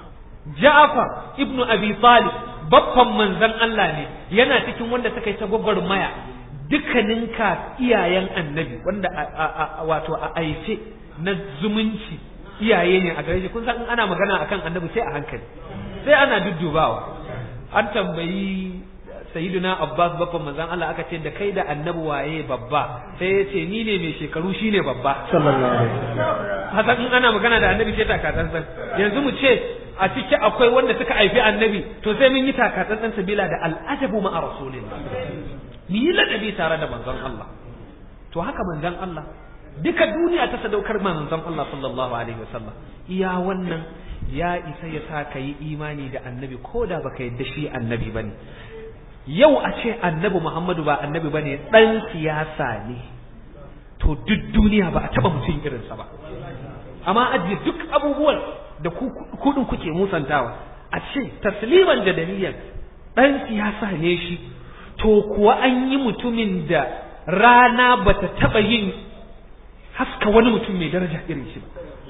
Ja'far ibnu Abi Talib baffan manzon Allah ne, yana cikin wanda suka yi ta gwagwarmaya, dukkanin ka iyayen annabi wanda wato a aice na zumunci iyaye ne a gare shi. Kun san in ana magana akan annabi sai a hankali, sai ana duddubawa. An tambayi sayyiduna Abbas babban manzon Allah, aka ce da kai da annabi waye babba, sai ya ce ni ne mai shekaru shine babba sallallahu alaihi wasallam. Hasan in ana magana da annabi sai takatsantsan. Yanzu mu ce a ciki akwai wanda suka haifi annabi, to sai mun yi takatsantsan sabila da al'ajabu ma'a rasulillah, mu yi ladabi tare da manzon Allah. To haka manzon Allah duka duniya ta sadaukar manzon Allah sallallahu alaihi wasallam. Iya wannan ya isa ya sa ka yi imani da annabi ko da baka yadda shi annabi bane. Yau a ce annabi Muhammadu ba annabi bane, dan siyasa ne, to duk duniya ba a taba mutum irinsa ba. Amma ajiye duk abubuwan da kudin kuke musantawa, a ce tasliman jadaliyan dan siyasa ne shi, to kuwa an yi mutumin da rana bata taba yin haska wani mutum mai daraja irin shi ba.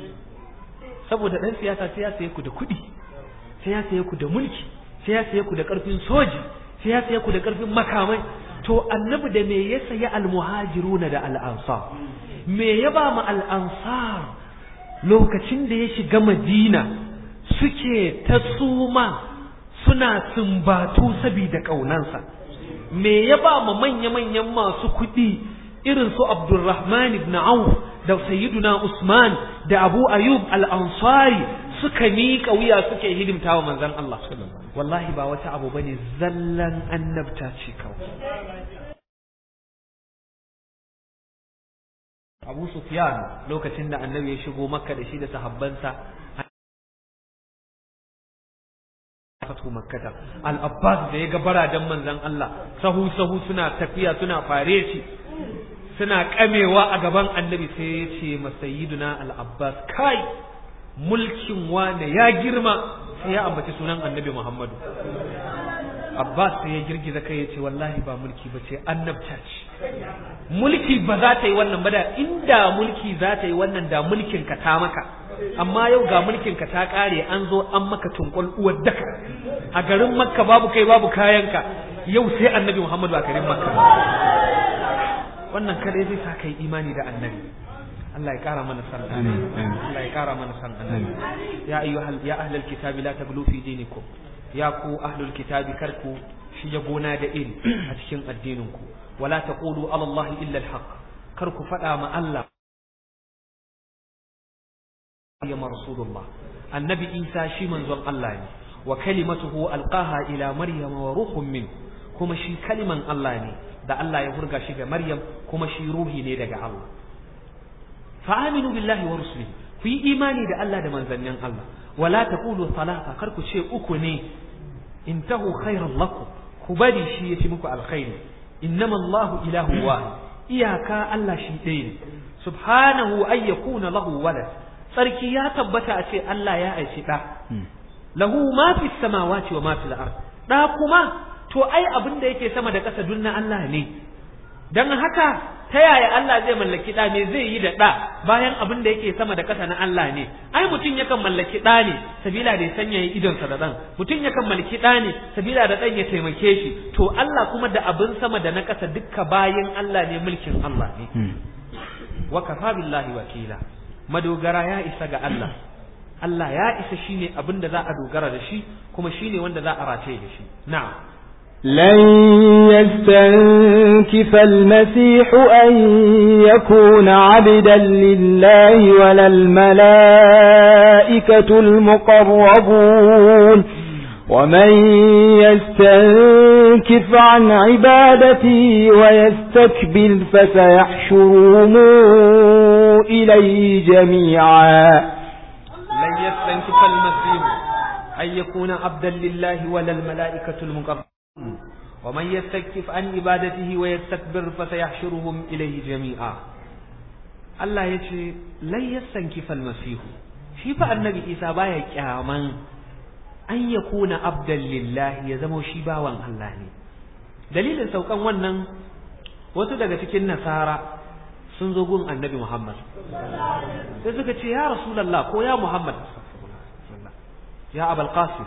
Saboda dan siyasa sai ya saye ku da kuɗi, sai ya saye ku da mulki, sai ya saye ku da ƙarfin soji, sai ya saye ku da ƙarfin makamai. To annabi da me ya sayi almuhajiruna da al'ansar? Me ya ba mu al'ansar lokacin da ya shiga Madina suke ta suma suna sumbatu saboda ƙaunansa? Me ya ba mu manya-manyan masu kuɗi irin su Abdurrahman ibn Auf da Sayyiduna Usman da Abu Ayyub al-Ansari suka miƙa wuya suke hidimta wa manzon Allah? Wallahi ba wata abu bane, zallan annabta ce kawai. Abu Sufyan lokacin da annabi ya shigo Makka da shi da sahabbansa, fatu Makkata, al-Abbas da ya ga baradan manzon Allah sahu sahu suna tafiya suna fareci suna kamewa a gaban annabi, sai ya ce masayiduna al-Abbas, kai mulkin wane ya girma, sai ya ambaci sunan annabi Muhammadu. Abbas sai ya girgiza kai ya ce wallahi ba mulki ba ce, annabta ce. Mulki ba za ta yi wannan ba, da inda mulki za ta yi wannan da mulkin ka ta maka, amma yau ga mulkin ka ta kare, an zo an maka tunkul uwar daka a garin Makka, babu kai babu kayanka, yau sai annabi Muhammadu a garin Makka. Wannan kada zai sa kai imani da annabi. Allah ya kara mana san annabi Allah ya kara mana san annabi ya ayyuhal ya ahlul kitabi la taghlu fi dinikum ya ku ahlul kitabi karku shi ya gona da iri a cikin addinin ku wala taqulu ala Allah illa al-haq karku fada ma Allah ya rasulullah annabi Isa shi manzon Allah ne wa kalimatuhu alqaha ila maryam wa ruhun min kuma shi kaliman Allah ne da Allah ya hurga shi ga Maryam kuma shi ruhi ne daga Allah fa aminu billahi wa rusulihi ku yi imani da Allah da manzannin Allah wala taqulu salasa kar ku ce uku ne intahu khairan lakum ku bari shi yafi muku alkhairi innama Allahu ilahu wahid iyaka Allah shi ɗaya ne subhanahu ay yakuna lahu walad sarki ya tabbata a ce Allah ya aishi da lahu ma fi samawati wa ma fil ard da kuma to ai abin da yake sama da ƙasa dunna Allah ne dan haka ta yaya Allah zai mallaki da me zai yi da da bayan abin da yake sama da ƙasa na Allah ne ai mutum yakan mallaki da ne sabila da ya sanya idon sa da dan mutum yakan mallaki da ne sabila da dan ya taimake shi to Allah kuma da abin sama da na ƙasa dukka bayan Allah ne mulkin Allah ne wa kafa billahi wakila madogara ya isa ga Allah Allah ya isa shine abin da za a dogara da shi kuma shine wanda za a rataye da shi na'am لن يستنكف المسيح أن يكون عبدا لله ولا الملائكة المقربون ومن يستنكف عن عبادته ويستكبر فسيحشرهم إليه جميعا لن يستنكف المسيح أن يكون عبدا لله ولا الملائكة المقربون ومن يستكف عن عبادته ويستكبر فسيحشرهم إليه جميعا الله يجي لن يستنكف المسيح شي فالنبي إيسا بايا كامان أن يكون عبدا لله يزمو شي باوان الله دليل سوكان wannan wasu daga cikin nasara sun zo gun annabi Muhammad sai suka ce ya rasulullah ko ya Muhammad ya abul qasim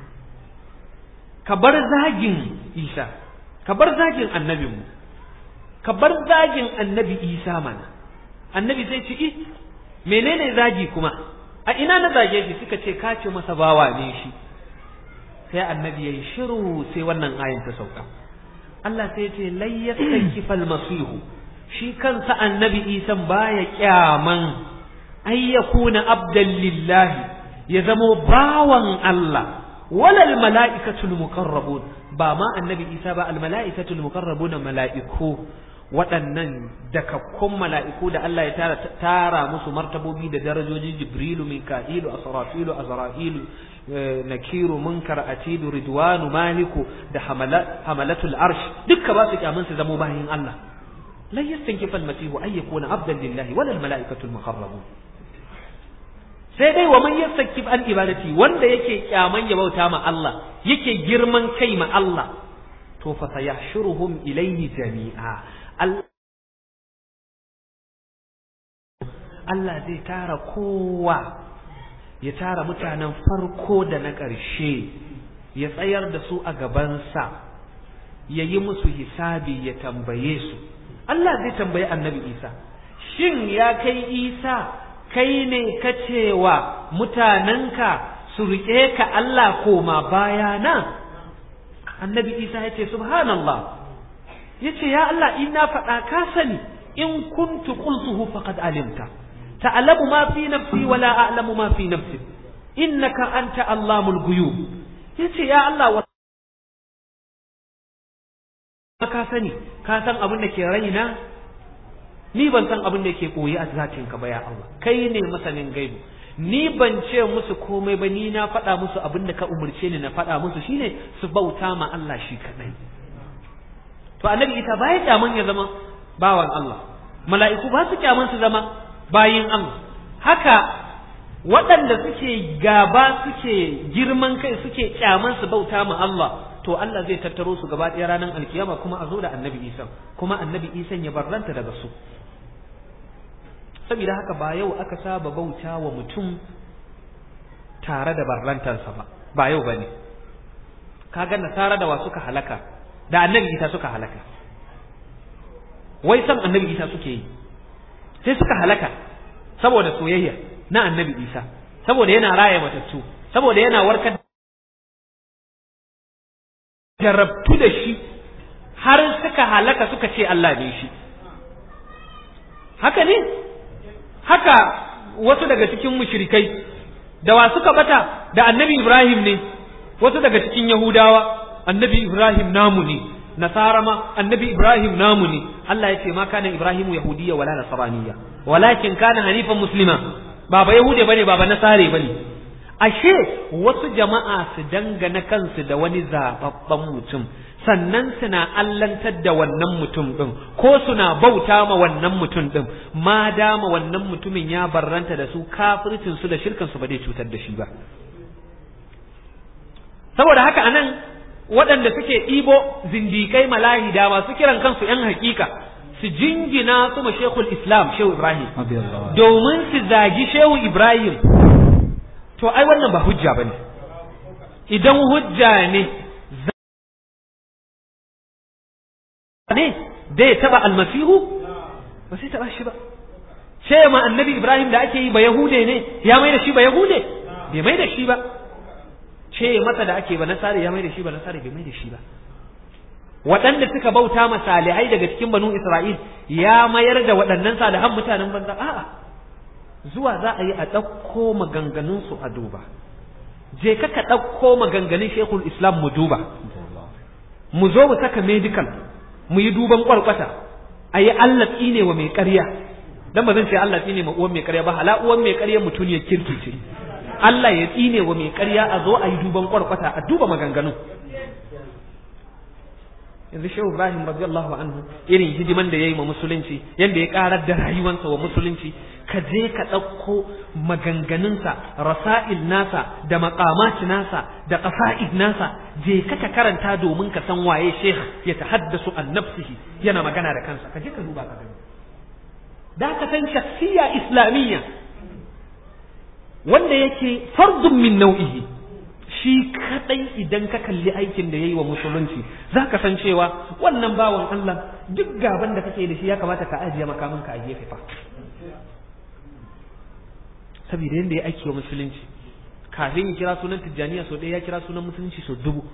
ka bar zagin Isa ka bar zagin annabinmu ka bar zagin annabi Isa mana annabi sai ce eh menene zagi kuma a ina na zage shi suka ce ka ce masa bawa ne shi sai annabi yayi shiru sai wannan ayin ta sauka Allah sai ce lai yastankifal masihu shi kansa annabi Isa baya kyaman ay yakuna abdan lillahi ya zamo bawan Allah walal mala'ikatul muqarrabun ba ma annabi Isa ba al mala'ikatul muqarrabun mala'iku waɗannan dakakkun mala'iku da Allah ya tara tara musu martabobi da darajoji Jibrilu Mika'ilu Asrafilu Azrahilu Nakiru Munkar Atidu Ridwanu Maliku da hamalatul arsh dukka ba su kyamun su zamo bayin Allah la yastankifa al masihu ay yakuna abdan lillahi walal mala'ikatul muqarrabun sai dai wa man yastakif an ibadati wanda yake kyaman ya bauta ma Allah yake girman kai ma Allah to fa sayahshuruhum ilayhi jami'a Allah zai tara kowa ya tara mutanen farko da na ƙarshe ya tsayar da su a gabansa ya yi musu hisabi ya tambaye su Allah zai tambayi annabi Isa shin ya kai Isa kai ne ka cewa mutanenka su riƙe ka Allah koma bayana annabi Isa ya ce subhanallah ya ce ya Allah in na faɗa ka sani in kuntu qultuhu faqad alimta ta'lamu ma fi nafsi wa la a'lamu ma fi nafsi innaka anta allamul ghuyub ya ce ya Allah wa ka sani ka san abin da ke raina ni ban san abin da yake koyi a zatin ka ba ya Allah kai ne masanin gaibu ni ban ce musu komai ba ni na faɗa musu abin da ka umurce ni na faɗa musu shine su bauta ma Allah shi kadai to annabi ita baya kyaman ya zama bawan Allah mala'iku ba su kyaman su zama bayin Allah haka waɗanda suke gaba suke girman kai suke kyaman su bauta ma Allah to Allah zai tattaro su gaba ɗaya ranar alkiyama kuma a zo da annabi Isa kuma annabi Isa ya barranta daga su saboda haka ba yau aka saba bauta wa mutum tare da barrantarsa ba ba yau bane kaga nasara da wa suka halaka da annabi Isa suka halaka wai san annabi Isa suke yi sai suka halaka saboda soyayya na annabi Isa, saboda yana raya matattu, saboda yana warkar jarabtu da shi har suka halaka suka ce Allah ne shi. Haka ne? Haka wasu daga cikin mushrikai da wa suka bata da annabi Ibrahim ne, wasu daga cikin Yahudawa annabi Ibrahim namu ne, Nasara ma annabi Ibrahim namu ne. Allah ya ce ma kana Ibrahimu yahudiyya wala nasraniyya walakin kana hanifan muslima, baba yahude bane baba nasare bane. Ashe wasu jama'a su dangana kansu da wani zababban mutum, sannan suna allantar da wannan mutum din ko suna bauta ma wannan mutum din, ma dama wannan mutumin ya barranta da su, kafircin su da shirkan su ba zai cutar da shi ba. Saboda haka anan waɗanda suke ɗibo zindikai malahida masu kiran kansu ‘yan hakika su jingina su ma Shekul Islam Shehu Ibrahim domin su zagi Shehu Ibrahim, to ai wannan ba hujja ba ne. Idan hujja ne ne da ya taɓa almasihu ba sai taɓa shi ba. Ce ma annabi Ibrahim da ake yi ba Yahude ne, ya mai da shi ba Yahude? Bai mai da shi ba. Ce masa da ake ba nasare, ya mai da shi ba nasare, bai mai da shi ba. Waɗanda suka bauta ma salihai daga cikin banu Isra'il ya mayar da waɗannan salihan mutanen banza. A'a, zuwa za a yi a ɗauko maganganunsu a duba. Je ka ka ɗauko maganganun Shekul Islam mu duba. Mu zo mu saka medical, mu yi duban ƙwarƙwata, a yi Allah tsine wa mai ƙarya. Dan ba zan ce Allah tsine ma uwan mai ƙarya ba, hala uwan mai ƙarya mutuniyar kirki ce. Allah ya tsine wa mai ƙarya, a zo a yi duban ƙwarƙwata, a duba maganganu. Yanzu Shehu Ibrahim radiyallahu anhu irin hidiman da ya yi ma musulunci, yanda ya karar da rayuwansa wa musulunci, ka je ka ɗauko maganganunsa, rasa'il nasa da maqamat nasa da qasa'id nasa, je ka ka karanta domin ka san waye Sheikh ya tahaddasu an nafsihi, yana magana da kansa, ka je ka duba ka gani. Da ka san shakhsiyya islamiyya wanda yake fardun min nau'ihi, shi kadai idan ka kalli aikin da yayi wa musulunci za ka san cewa wannan bawan Allah duk gaban da kake da shi ya kamata ka ajiye makamin ka a gefe fa, saboda yanda ya aiki wa musulunci. Kafin ya kira sunan Tijjaniya so ɗaya ya kira sunan musulunci so dubu.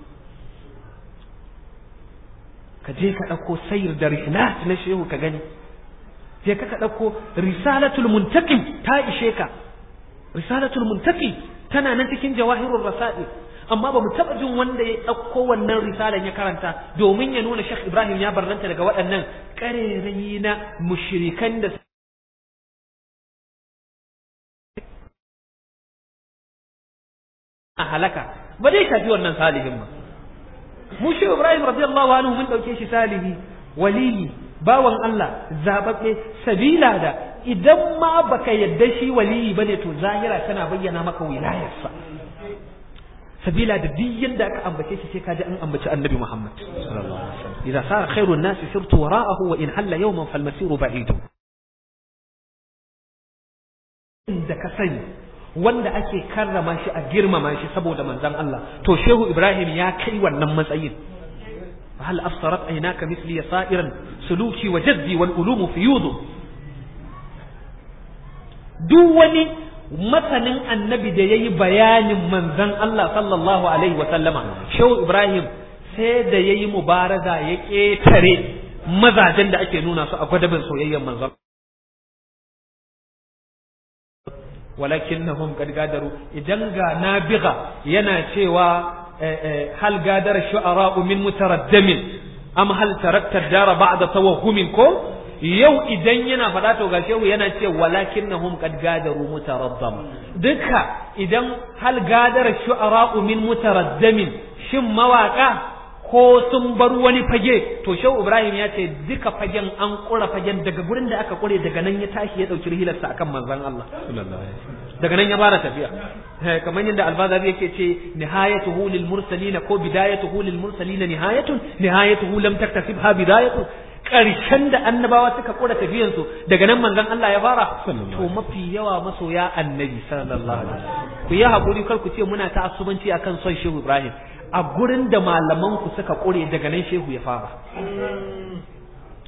Ka je ka ɗauko sayar da rihlat na shehu ka gani, je ka ka ɗauko risalatul muntaqim ta ishe ka. Risalatul muntaqim tana nan cikin jawahirur rasail, amma ba mu taba jin wanda ya dauko wannan risalan ya karanta domin ya nuna Sheikh Ibrahim ya barranta daga waɗannan ƙarerayi na mushrikan da a halaka. Ba dai shafi wannan salihin ba. Mu Sheikh Ibrahim radiyallahu anhu mun dauke shi salihi, waliyi, bawan Allah, zababbe, sabila da idan ma baka yadda shi waliyi bane to zahira tana bayyana maka wilayarsa. Sabila da duk yanda aka ambace shi sai kaji an ambaci Annabi Muhammad sallallahu alaihi wasallam. Idza sara khairun nasi sirtu wara'ahu wa in halla yawman fal masiru ba'idu. Inda ka sani wanda ake karrama shi a girmama shi saboda manzon Allah, to Shehu Ibrahim ya kai wannan matsayin. hal absarat aynaka mithli sa'iran suluki wa jaddi wal ulumu fiyudu. Duk wani masanin annabi da yayi bayanin manzon Allah sallallahu alaihi wa sallama, Shehu Ibrahim sai da yayi mubaraza ya ketare mazajen da ake nuna su a gwadabin soyayyen manzon. walakinnahum qad gadaru, idan ga nabiga yana cewa hal gadara shu'ara'u min mutaraddamin am hal tarakta dara ba'da tawahhumin, ko yau idan yana faɗa to ga shehu yana ce walakinnahum qad gadaru mutaraddam. Duka idan hal gadara shu'ara'u min mutaraddamin, shin mawaka ko sun bar wani fage, to shehu Ibrahim ya ce duka fagen an kura fagen daga gurin da aka kure, daga nan ya tashi ya dauki rihilarsa akan manzon Allah daga nan ya fara tafiya. Kamar yadda Al-Bazazi yake ce nihayatuhu lil mursalin ko bidayatuhu lil mursalin nihayatun nihayatuhu lam taktasibha bidayatu, karshen da annabawa suka kura tafiyan su daga nan manzon Allah ya fara. To mafi yawa masoya annabi sallallahu alaihi wasallam, ku yi hakuri kar ku ce muna ta asubanci akan son shehu Ibrahim. A gurin da malaman ku suka kure daga nan shehu ya fara.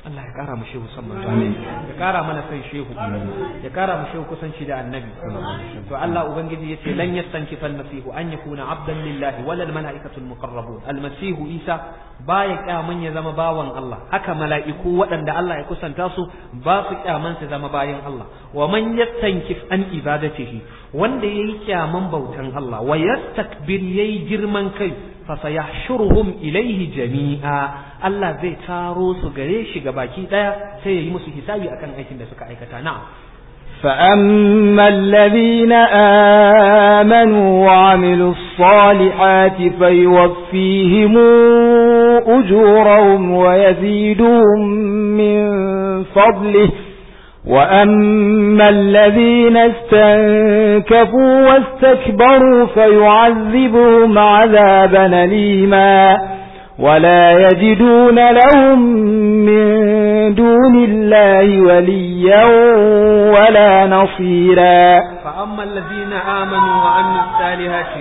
Allah ya kara mu shehu musamman ya kara mana san shehu ya kara mu shehu kusanci da annabi to Allah ubangiji yace lan yastankifa al-masih an yakuna abdan lillahi wala al-malaikatu al-muqarrabun al-masih Isa baya kyaman ya zama bawan Allah haka mala'iku waɗanda Allah ya kusanta su ba su kyaman su zama bayan Allah wa man yastankif an ibadatihi wanda yayi kyaman bautan Allah wa yastakbir yayi girman kai fa sayahshuruhum ilayhi jami'a Allah zai taro su gare shi baki daya sai yayi musu hisabi akan aikin da suka aikata na'am فأما الذين آمنوا وعملوا الصالحات فيوفيهم أجورهم ويزيدهم من فضله وأما الذين استنكفوا واستكبروا فيعذبهم عذابا أليما ولا يجدون لهم من دون الله وليا ولا نصيرا فأما الذين آمنوا وعملوا الصالحات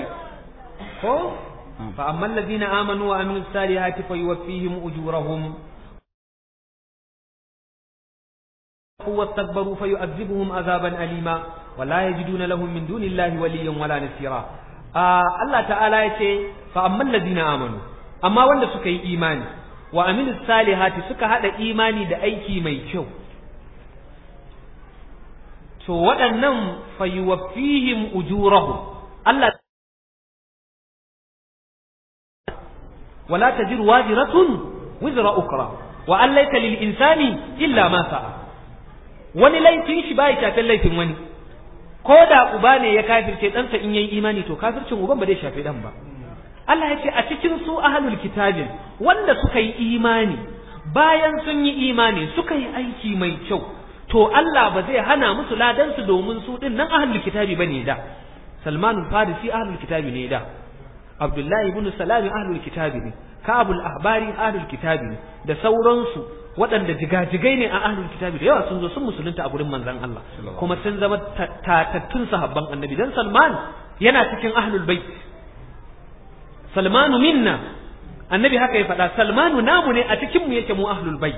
فأما الذين آمنوا وعملوا الصالحات فيوفيهم أجورهم واستكبروا فيعذبهم عذابا أليما ولا يجدون لهم من دون الله وليا ولا نصيرا الله تعالى يقول فأما الذين آمنوا amma wanda suka yi imani wa amilus salihati suka hada imani da aiki mai kyau to waɗannan fayuwaffihim ujurahum Allah wala tajiru wajiratun wizra ukra wa an laysa lil insani illa ma sa'a wani laifin shi bai shafin laifin wani ko da uba ne ya kafirce ɗansa in yayi imani to kafircin uban ba zai shafe dan ba Allah ya ce a cikin su ahlul kitabin wanda suka yi imani bayan sun yi imani suka yi aiki mai kyau to Allah ba zai hana musu ladan su domin su din nan ahlul kitabi bane da Salmanul Farisi ahlul kitabi ne da Abdullah ibn Salam ahlul kitabi ne Ka'abul Ahbari ahlul kitabi ne da sauransu waɗanda jigajigai ne a ahlul kitabi da yawa sun zo sun musulunta a gurin manzon Allah kuma sun zama tatattun sahabban annabi dan Salman yana cikin ahlul bait Salmanu minna annabi haka ya faɗa Salmanu namu ne a cikin mu yake mu ahlul bait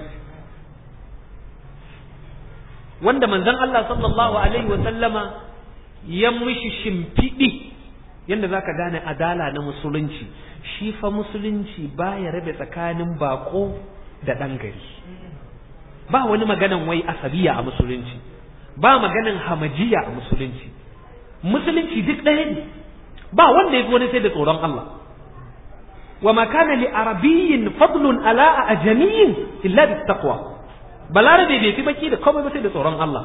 wanda manzon Allah sallallahu alaihi wa sallama ya mishi shimfidi yanda zaka gane adala na musulunci shi fa musulunci baya rabe tsakanin bako da dan gari ba wani maganan wai asabiya a musulunci ba maganan hamajiya a musulunci musulunci duk ɗaya ne ba wanda ya fi wani sai da tsoron Allah وما كان لعربي فضل على أجمي إلا بالتقوى balarabe bai fi baki da komai ba sai da tsoron Allah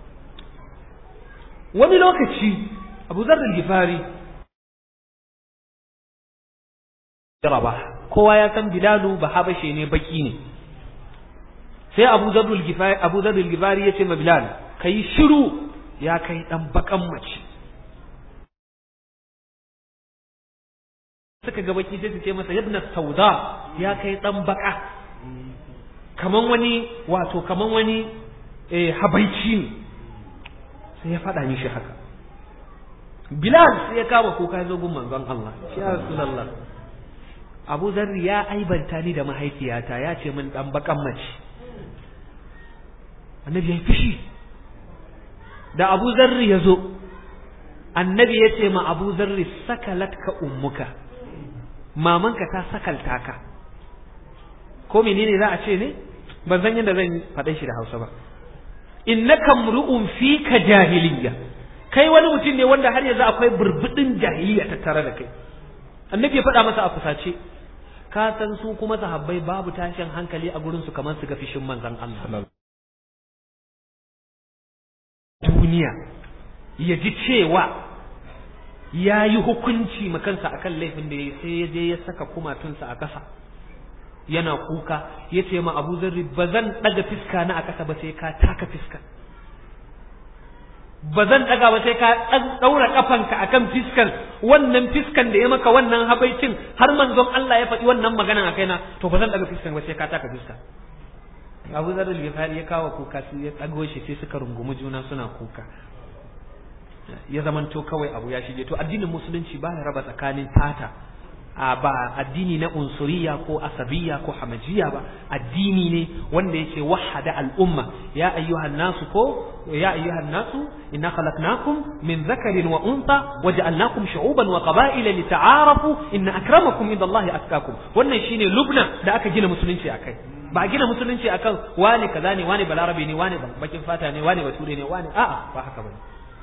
wani lokaci Abu Dharr al-Ghifari jaraba kowa ya san Bilalu ba habashe ne baki ne sai Abu Dharr al-Ghifari Abu Dharr al-Ghifari yace ma Bilal kai shiru ya kai dan bakan mace suka ga baki sai su ce masa yabna sauda ya kai dan baka kaman wani wato kaman wani eh habaici ne sai ya fada mishi haka Bilal sai ya kama kuka ya zo gun manzon Allah ya Rasulullah Abu Dharr ya aibanta ni da mahaifiyata ya ce min dan bakan mace annabi ya fishi da Abu Dharr ya zo annabi ya ce ma Abu Dharr sakalatka ummuka mamanka ta sakalta ka ko menene za a ce ne ban san yadda zan faɗa shi da Hausa ba innaka mru'un fika jahiliyya kai wani mutum ne wanda har yanzu akwai burbudin jahiliya tattare da kai annabi ya faɗa masa a fusace ka san su kuma sahabbai babu tashin hankali a gurin su kamar su ga fishin manzon Allah duniya ya ji cewa ya yi hukunci makansa akan laifin da ya sai ya je ya saka kumatunsa a ƙasa yana kuka ya ce ma Abu Zarri ba zan ɗaga fiska na a ƙasa ba sai ka taka fiska ba zan ɗaga ba sai ka ɗaura ƙafanka akan fiskan wannan fiskan da ya maka wannan habaicin har manzon Allah ya faɗi wannan magana a kaina to ba zan ɗaga fiskan ba sai ka taka fiska Abu Zarri al-Ghifari ya kawo kuka sai ya ɗago shi sai suka rungumi juna suna kuka ya zamanto kawai abu ya shige to addinin musulunci ba ya raba tsakanin tata ba addini na unsuriya ko asabiya ko hamajiya ba, addini ne wanda yake wahada al'umma. ya ayyuhan nasu ko ya ayyuhan nasu inna khalaqnakum min dhakarin wa untha waja'alnakum shu'uban wa qaba'ila lita'arafu inna akramakum indallahi atqakum. wannan shine lubna da aka gina musulunci akai. ba a gina musulunci akan wani kaza ne, wani balarabe ne, wani bakin fata ne, wani bature ne, wani a'a ba haka bane.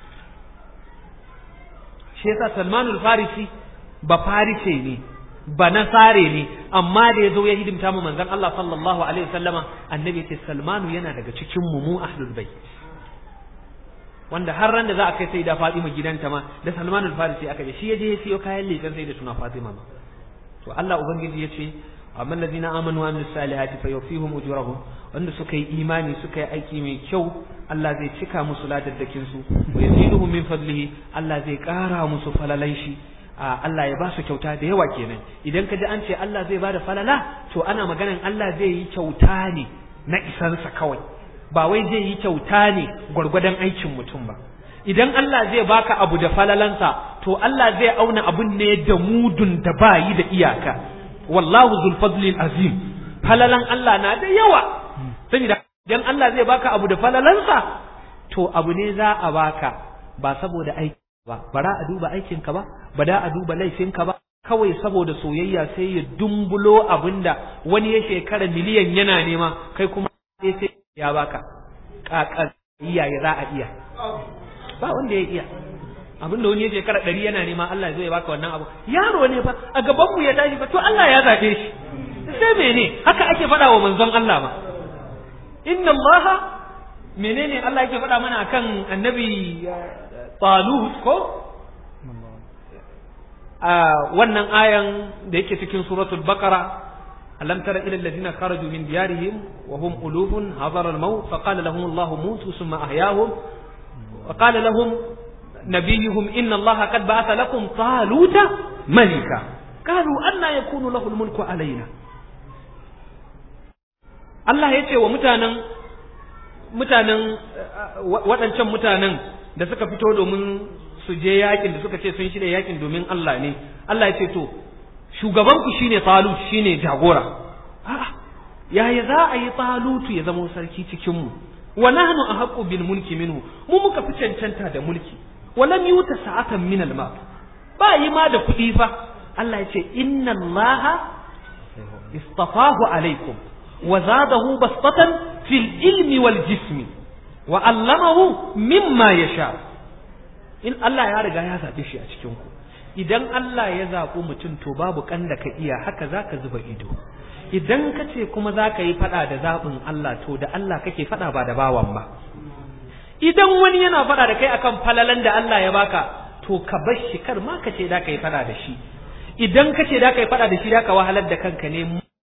shi yasa Salmanul Farisi ba farise ne, ba nasare ne, amma da yazo ya hidimta mu manzon Allah sallallahu alaihi wasallama, annabi ya ce Salmanu yana daga cikin mu mu ahlul bait, wanda har ran da za a kai sai da Fatima gidanta ma da Salmanul Farisi aka je, shi yaje ya siyo kayan leƙen sai da tuna Fatima ma. to Allah ubangiji ya ce amma allazina amanu wa amilus salihati fayawfihum ujurahum, wanda suka yi imani suka yi aiki mai kyau Allah zai cika musu ladaddakin su, wa yaziduhum min fadlihi, Allah zai kara musu falalan shi. Allah ya ba su kyauta da yawa kenan. idan ka ji an ce Allah zai bada falala, to ana maganan Allah zai yi kyauta ne na isansa kawai, ba wai zai yi kyauta ne gwargwadon aikin mutum ba. idan Allah zai baka abu da falalansa, to Allah zai auna abun ne da mudun da bayi da iyaka. wallahu zul fadlil azim, falalan Allah na da yawa. saboda idan Allah zai baka abu da falalansa, to abu ne za a baka ba saboda aiki ba, bara a duba aikinka ba, ba da a duba laifinka ba, kawai saboda soyayya sai ya dumbulo abinda wani ya shekara miliyan yana nema, kai kuma sai ya baka. kakar iyaye za a iya ba wanda ya iya abinda wani ya shekara ɗari yana nema, Allah zai baka wannan abu. yaro ne fa a gaban mu ya tashi fa, to Allah ya zabe shi, sai mene haka ake faɗa wa manzon Allah ma. inna Allah menene Allah yake faɗa mana akan annabi Talut ko a wannan ayan da yake cikin suratul Baqara, alam tara ila alladhina kharaju min diyarihim wa hum ulufun hadara al-maut fa qala lahum Allahu mutu thumma ahyahum wa qala lahum nabiyuhum inna Allaha qad ba'atha lakum Taluta malika qalu anna yakunu lahu al-mulku alayna. Allah yace wa mutanen mutanen waɗancan mutanen da suka fito domin su je yakin, da suka ce sun shirya yakin domin Allah ne, Allah ya ce to shugabanku shine Talut, shine jagora. a'a yaya za a yi Talutu ya zama sarki cikin mu, wa nahnu ahqqu bil mulki minhu, mu muka fi cancanta da mulki, wa lam yuta sa'atan min al mal, ba yi ma da kuɗi fa. Allah ya ce inna Allaha istafahu alaikum wa zadahu bastatan fil ilmi wal jismi wa allamahu mimma yasha. in Allah ya riga ya zabe shi a cikin ku, idan Allah ya zaɓi mutum to babu kan da ka iya, haka zaka zuba ido. idan ka ce kuma zaka yi fada da zaɓin Allah, to da Allah kake fada ba da bawan ba. idan wani yana fada da kai akan falalan da Allah ya baka, to ka bar shi, kar ma ka ce da ka yi fada da shi. idan ka ce da ka yi fada da shi, da ka wahalar da kanka ne.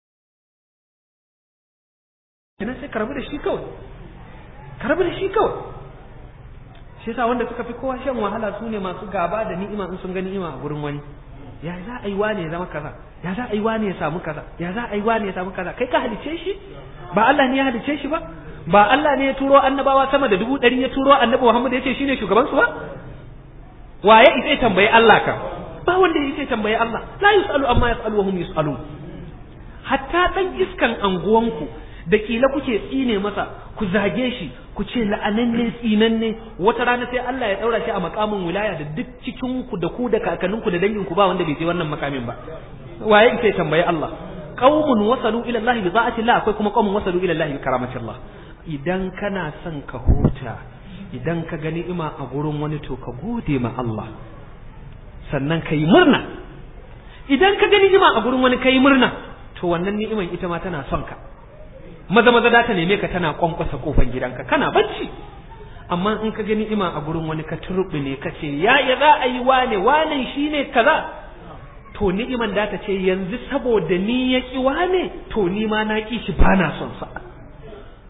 ina sai karbi da shi kawai, karbi da shi kawai. shi yasa wanda suka fi kowa shan wahala su ne masu gaba da ni'ima in sun ga ni'ima a gurin wani. ya za a yi wane ya zama kaza, ya za a yi wane ya samu kaza, ya za a yi wane ya samu kaza. kai ka halice shi? ba Allah ne ya halice shi ba? ba Allah ne ya turo annabawa sama da dubu ɗari ya turo annabi Muhammad ya ce shine shugaban su ba? waye ita tambaye Allah ka? ba wanda ya ce tambaye Allah. la yusalu amma yasalu wa hum yusalun. hatta dan iskan anguwanku da kila kuke tsine masa, ku zage shi, ku ce la'ananne tsinanne, wata rana sai Allah ya daura shi a makamin wilaya da duk cikin ku da ku da kakanninku da dangin ku ba wanda bai je wannan makamin ba. waye sai tambaye Allah? qaumun wasalu ila Allah bi za'ati Allah, akwai kuma qaumun wasalu ila Allah bi karamati Allah. idan kana son ka huta, idan ka gani ima a gurin wani, to ka gode ma Allah, sannan ka yi murna. idan ka gani ima a gurin wani ka yi murna, to wannan ni'iman ita ma tana son ka, maza maza da ta neme ka, tana kwankwasa kofar gidanka kana bacci. amma in ka gani ima a gurin wani ka turbi ne ka ce ya ya za a yi wane wane shine kaza, to ni'iman da ta ce yanzu saboda ni ya ki wane, to ni ma na ki shi bana son sa.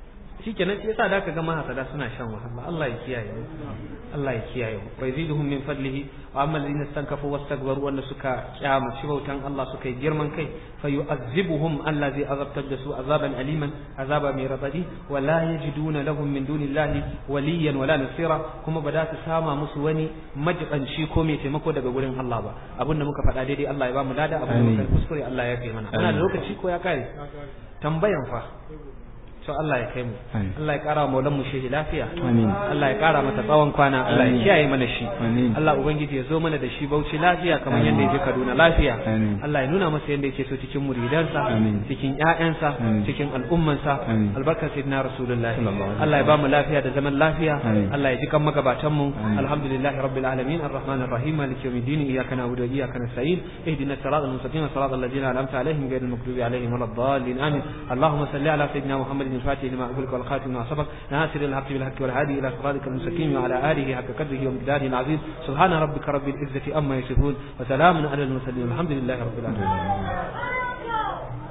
shikenan shi yasa da ka ga mahasada suna shan wahala Allah ya kiyaye mu Allah ya kiyaye mu wa yaziduhum min fadlihi wa amma alladhina istankafu wastakbaru wanda suka kyamaci bautan Allah suka yi girman kai fa yu'azzibuhum Allah zai azabtar da su azaban aliman azaba mai radadi wa la yajiduna lahum min dunillahi waliyan wala nasira kuma ba za su sama musu wani majibanci ko mai taimako daga gurin Allah ba abinda muka faɗa daidai Allah ya ba mu lada abinda muka kuskure Allah ya fi mana ana da lokaci ko ya kare tambayan fa to Allah ya kai mu Allah ya kara wa maulan mu shehi lafiya Allah ya kara mata tsawon kwana Allah ya kiyaye mana shi Allah ubangiji ya zo mana da shi Bauchi lafiya kamar yadda yake Kaduna lafiya Allah ya nuna masa yadda yake so cikin muridansa cikin ƴaƴansa cikin al'ummansa albarkar sayyidina rasulullahi Allah ya ba mu lafiya da zaman lafiya Allah ya ji kan magabatan mu alhamdulillahi rabbil alamin arrahmanir rahim maliki yawmiddin iyyaka na'budu wa iyyaka nasta'in ihdinas siratal mustaqim siratal ladzina an'amta alaihim ghayril maghdubi alaihim waladdallin amin اللهم صل على سيدنا محمد الفاتح لما أقولك والخاتم ما سبق ناصر الحق بالحق والهادي إلى صراطك المستقيم وعلى آله حق قدره ومقداره العظيم سبحان ربك رب العزة أما يصفون وسلام على المرسلين والحمد لله رب العالمين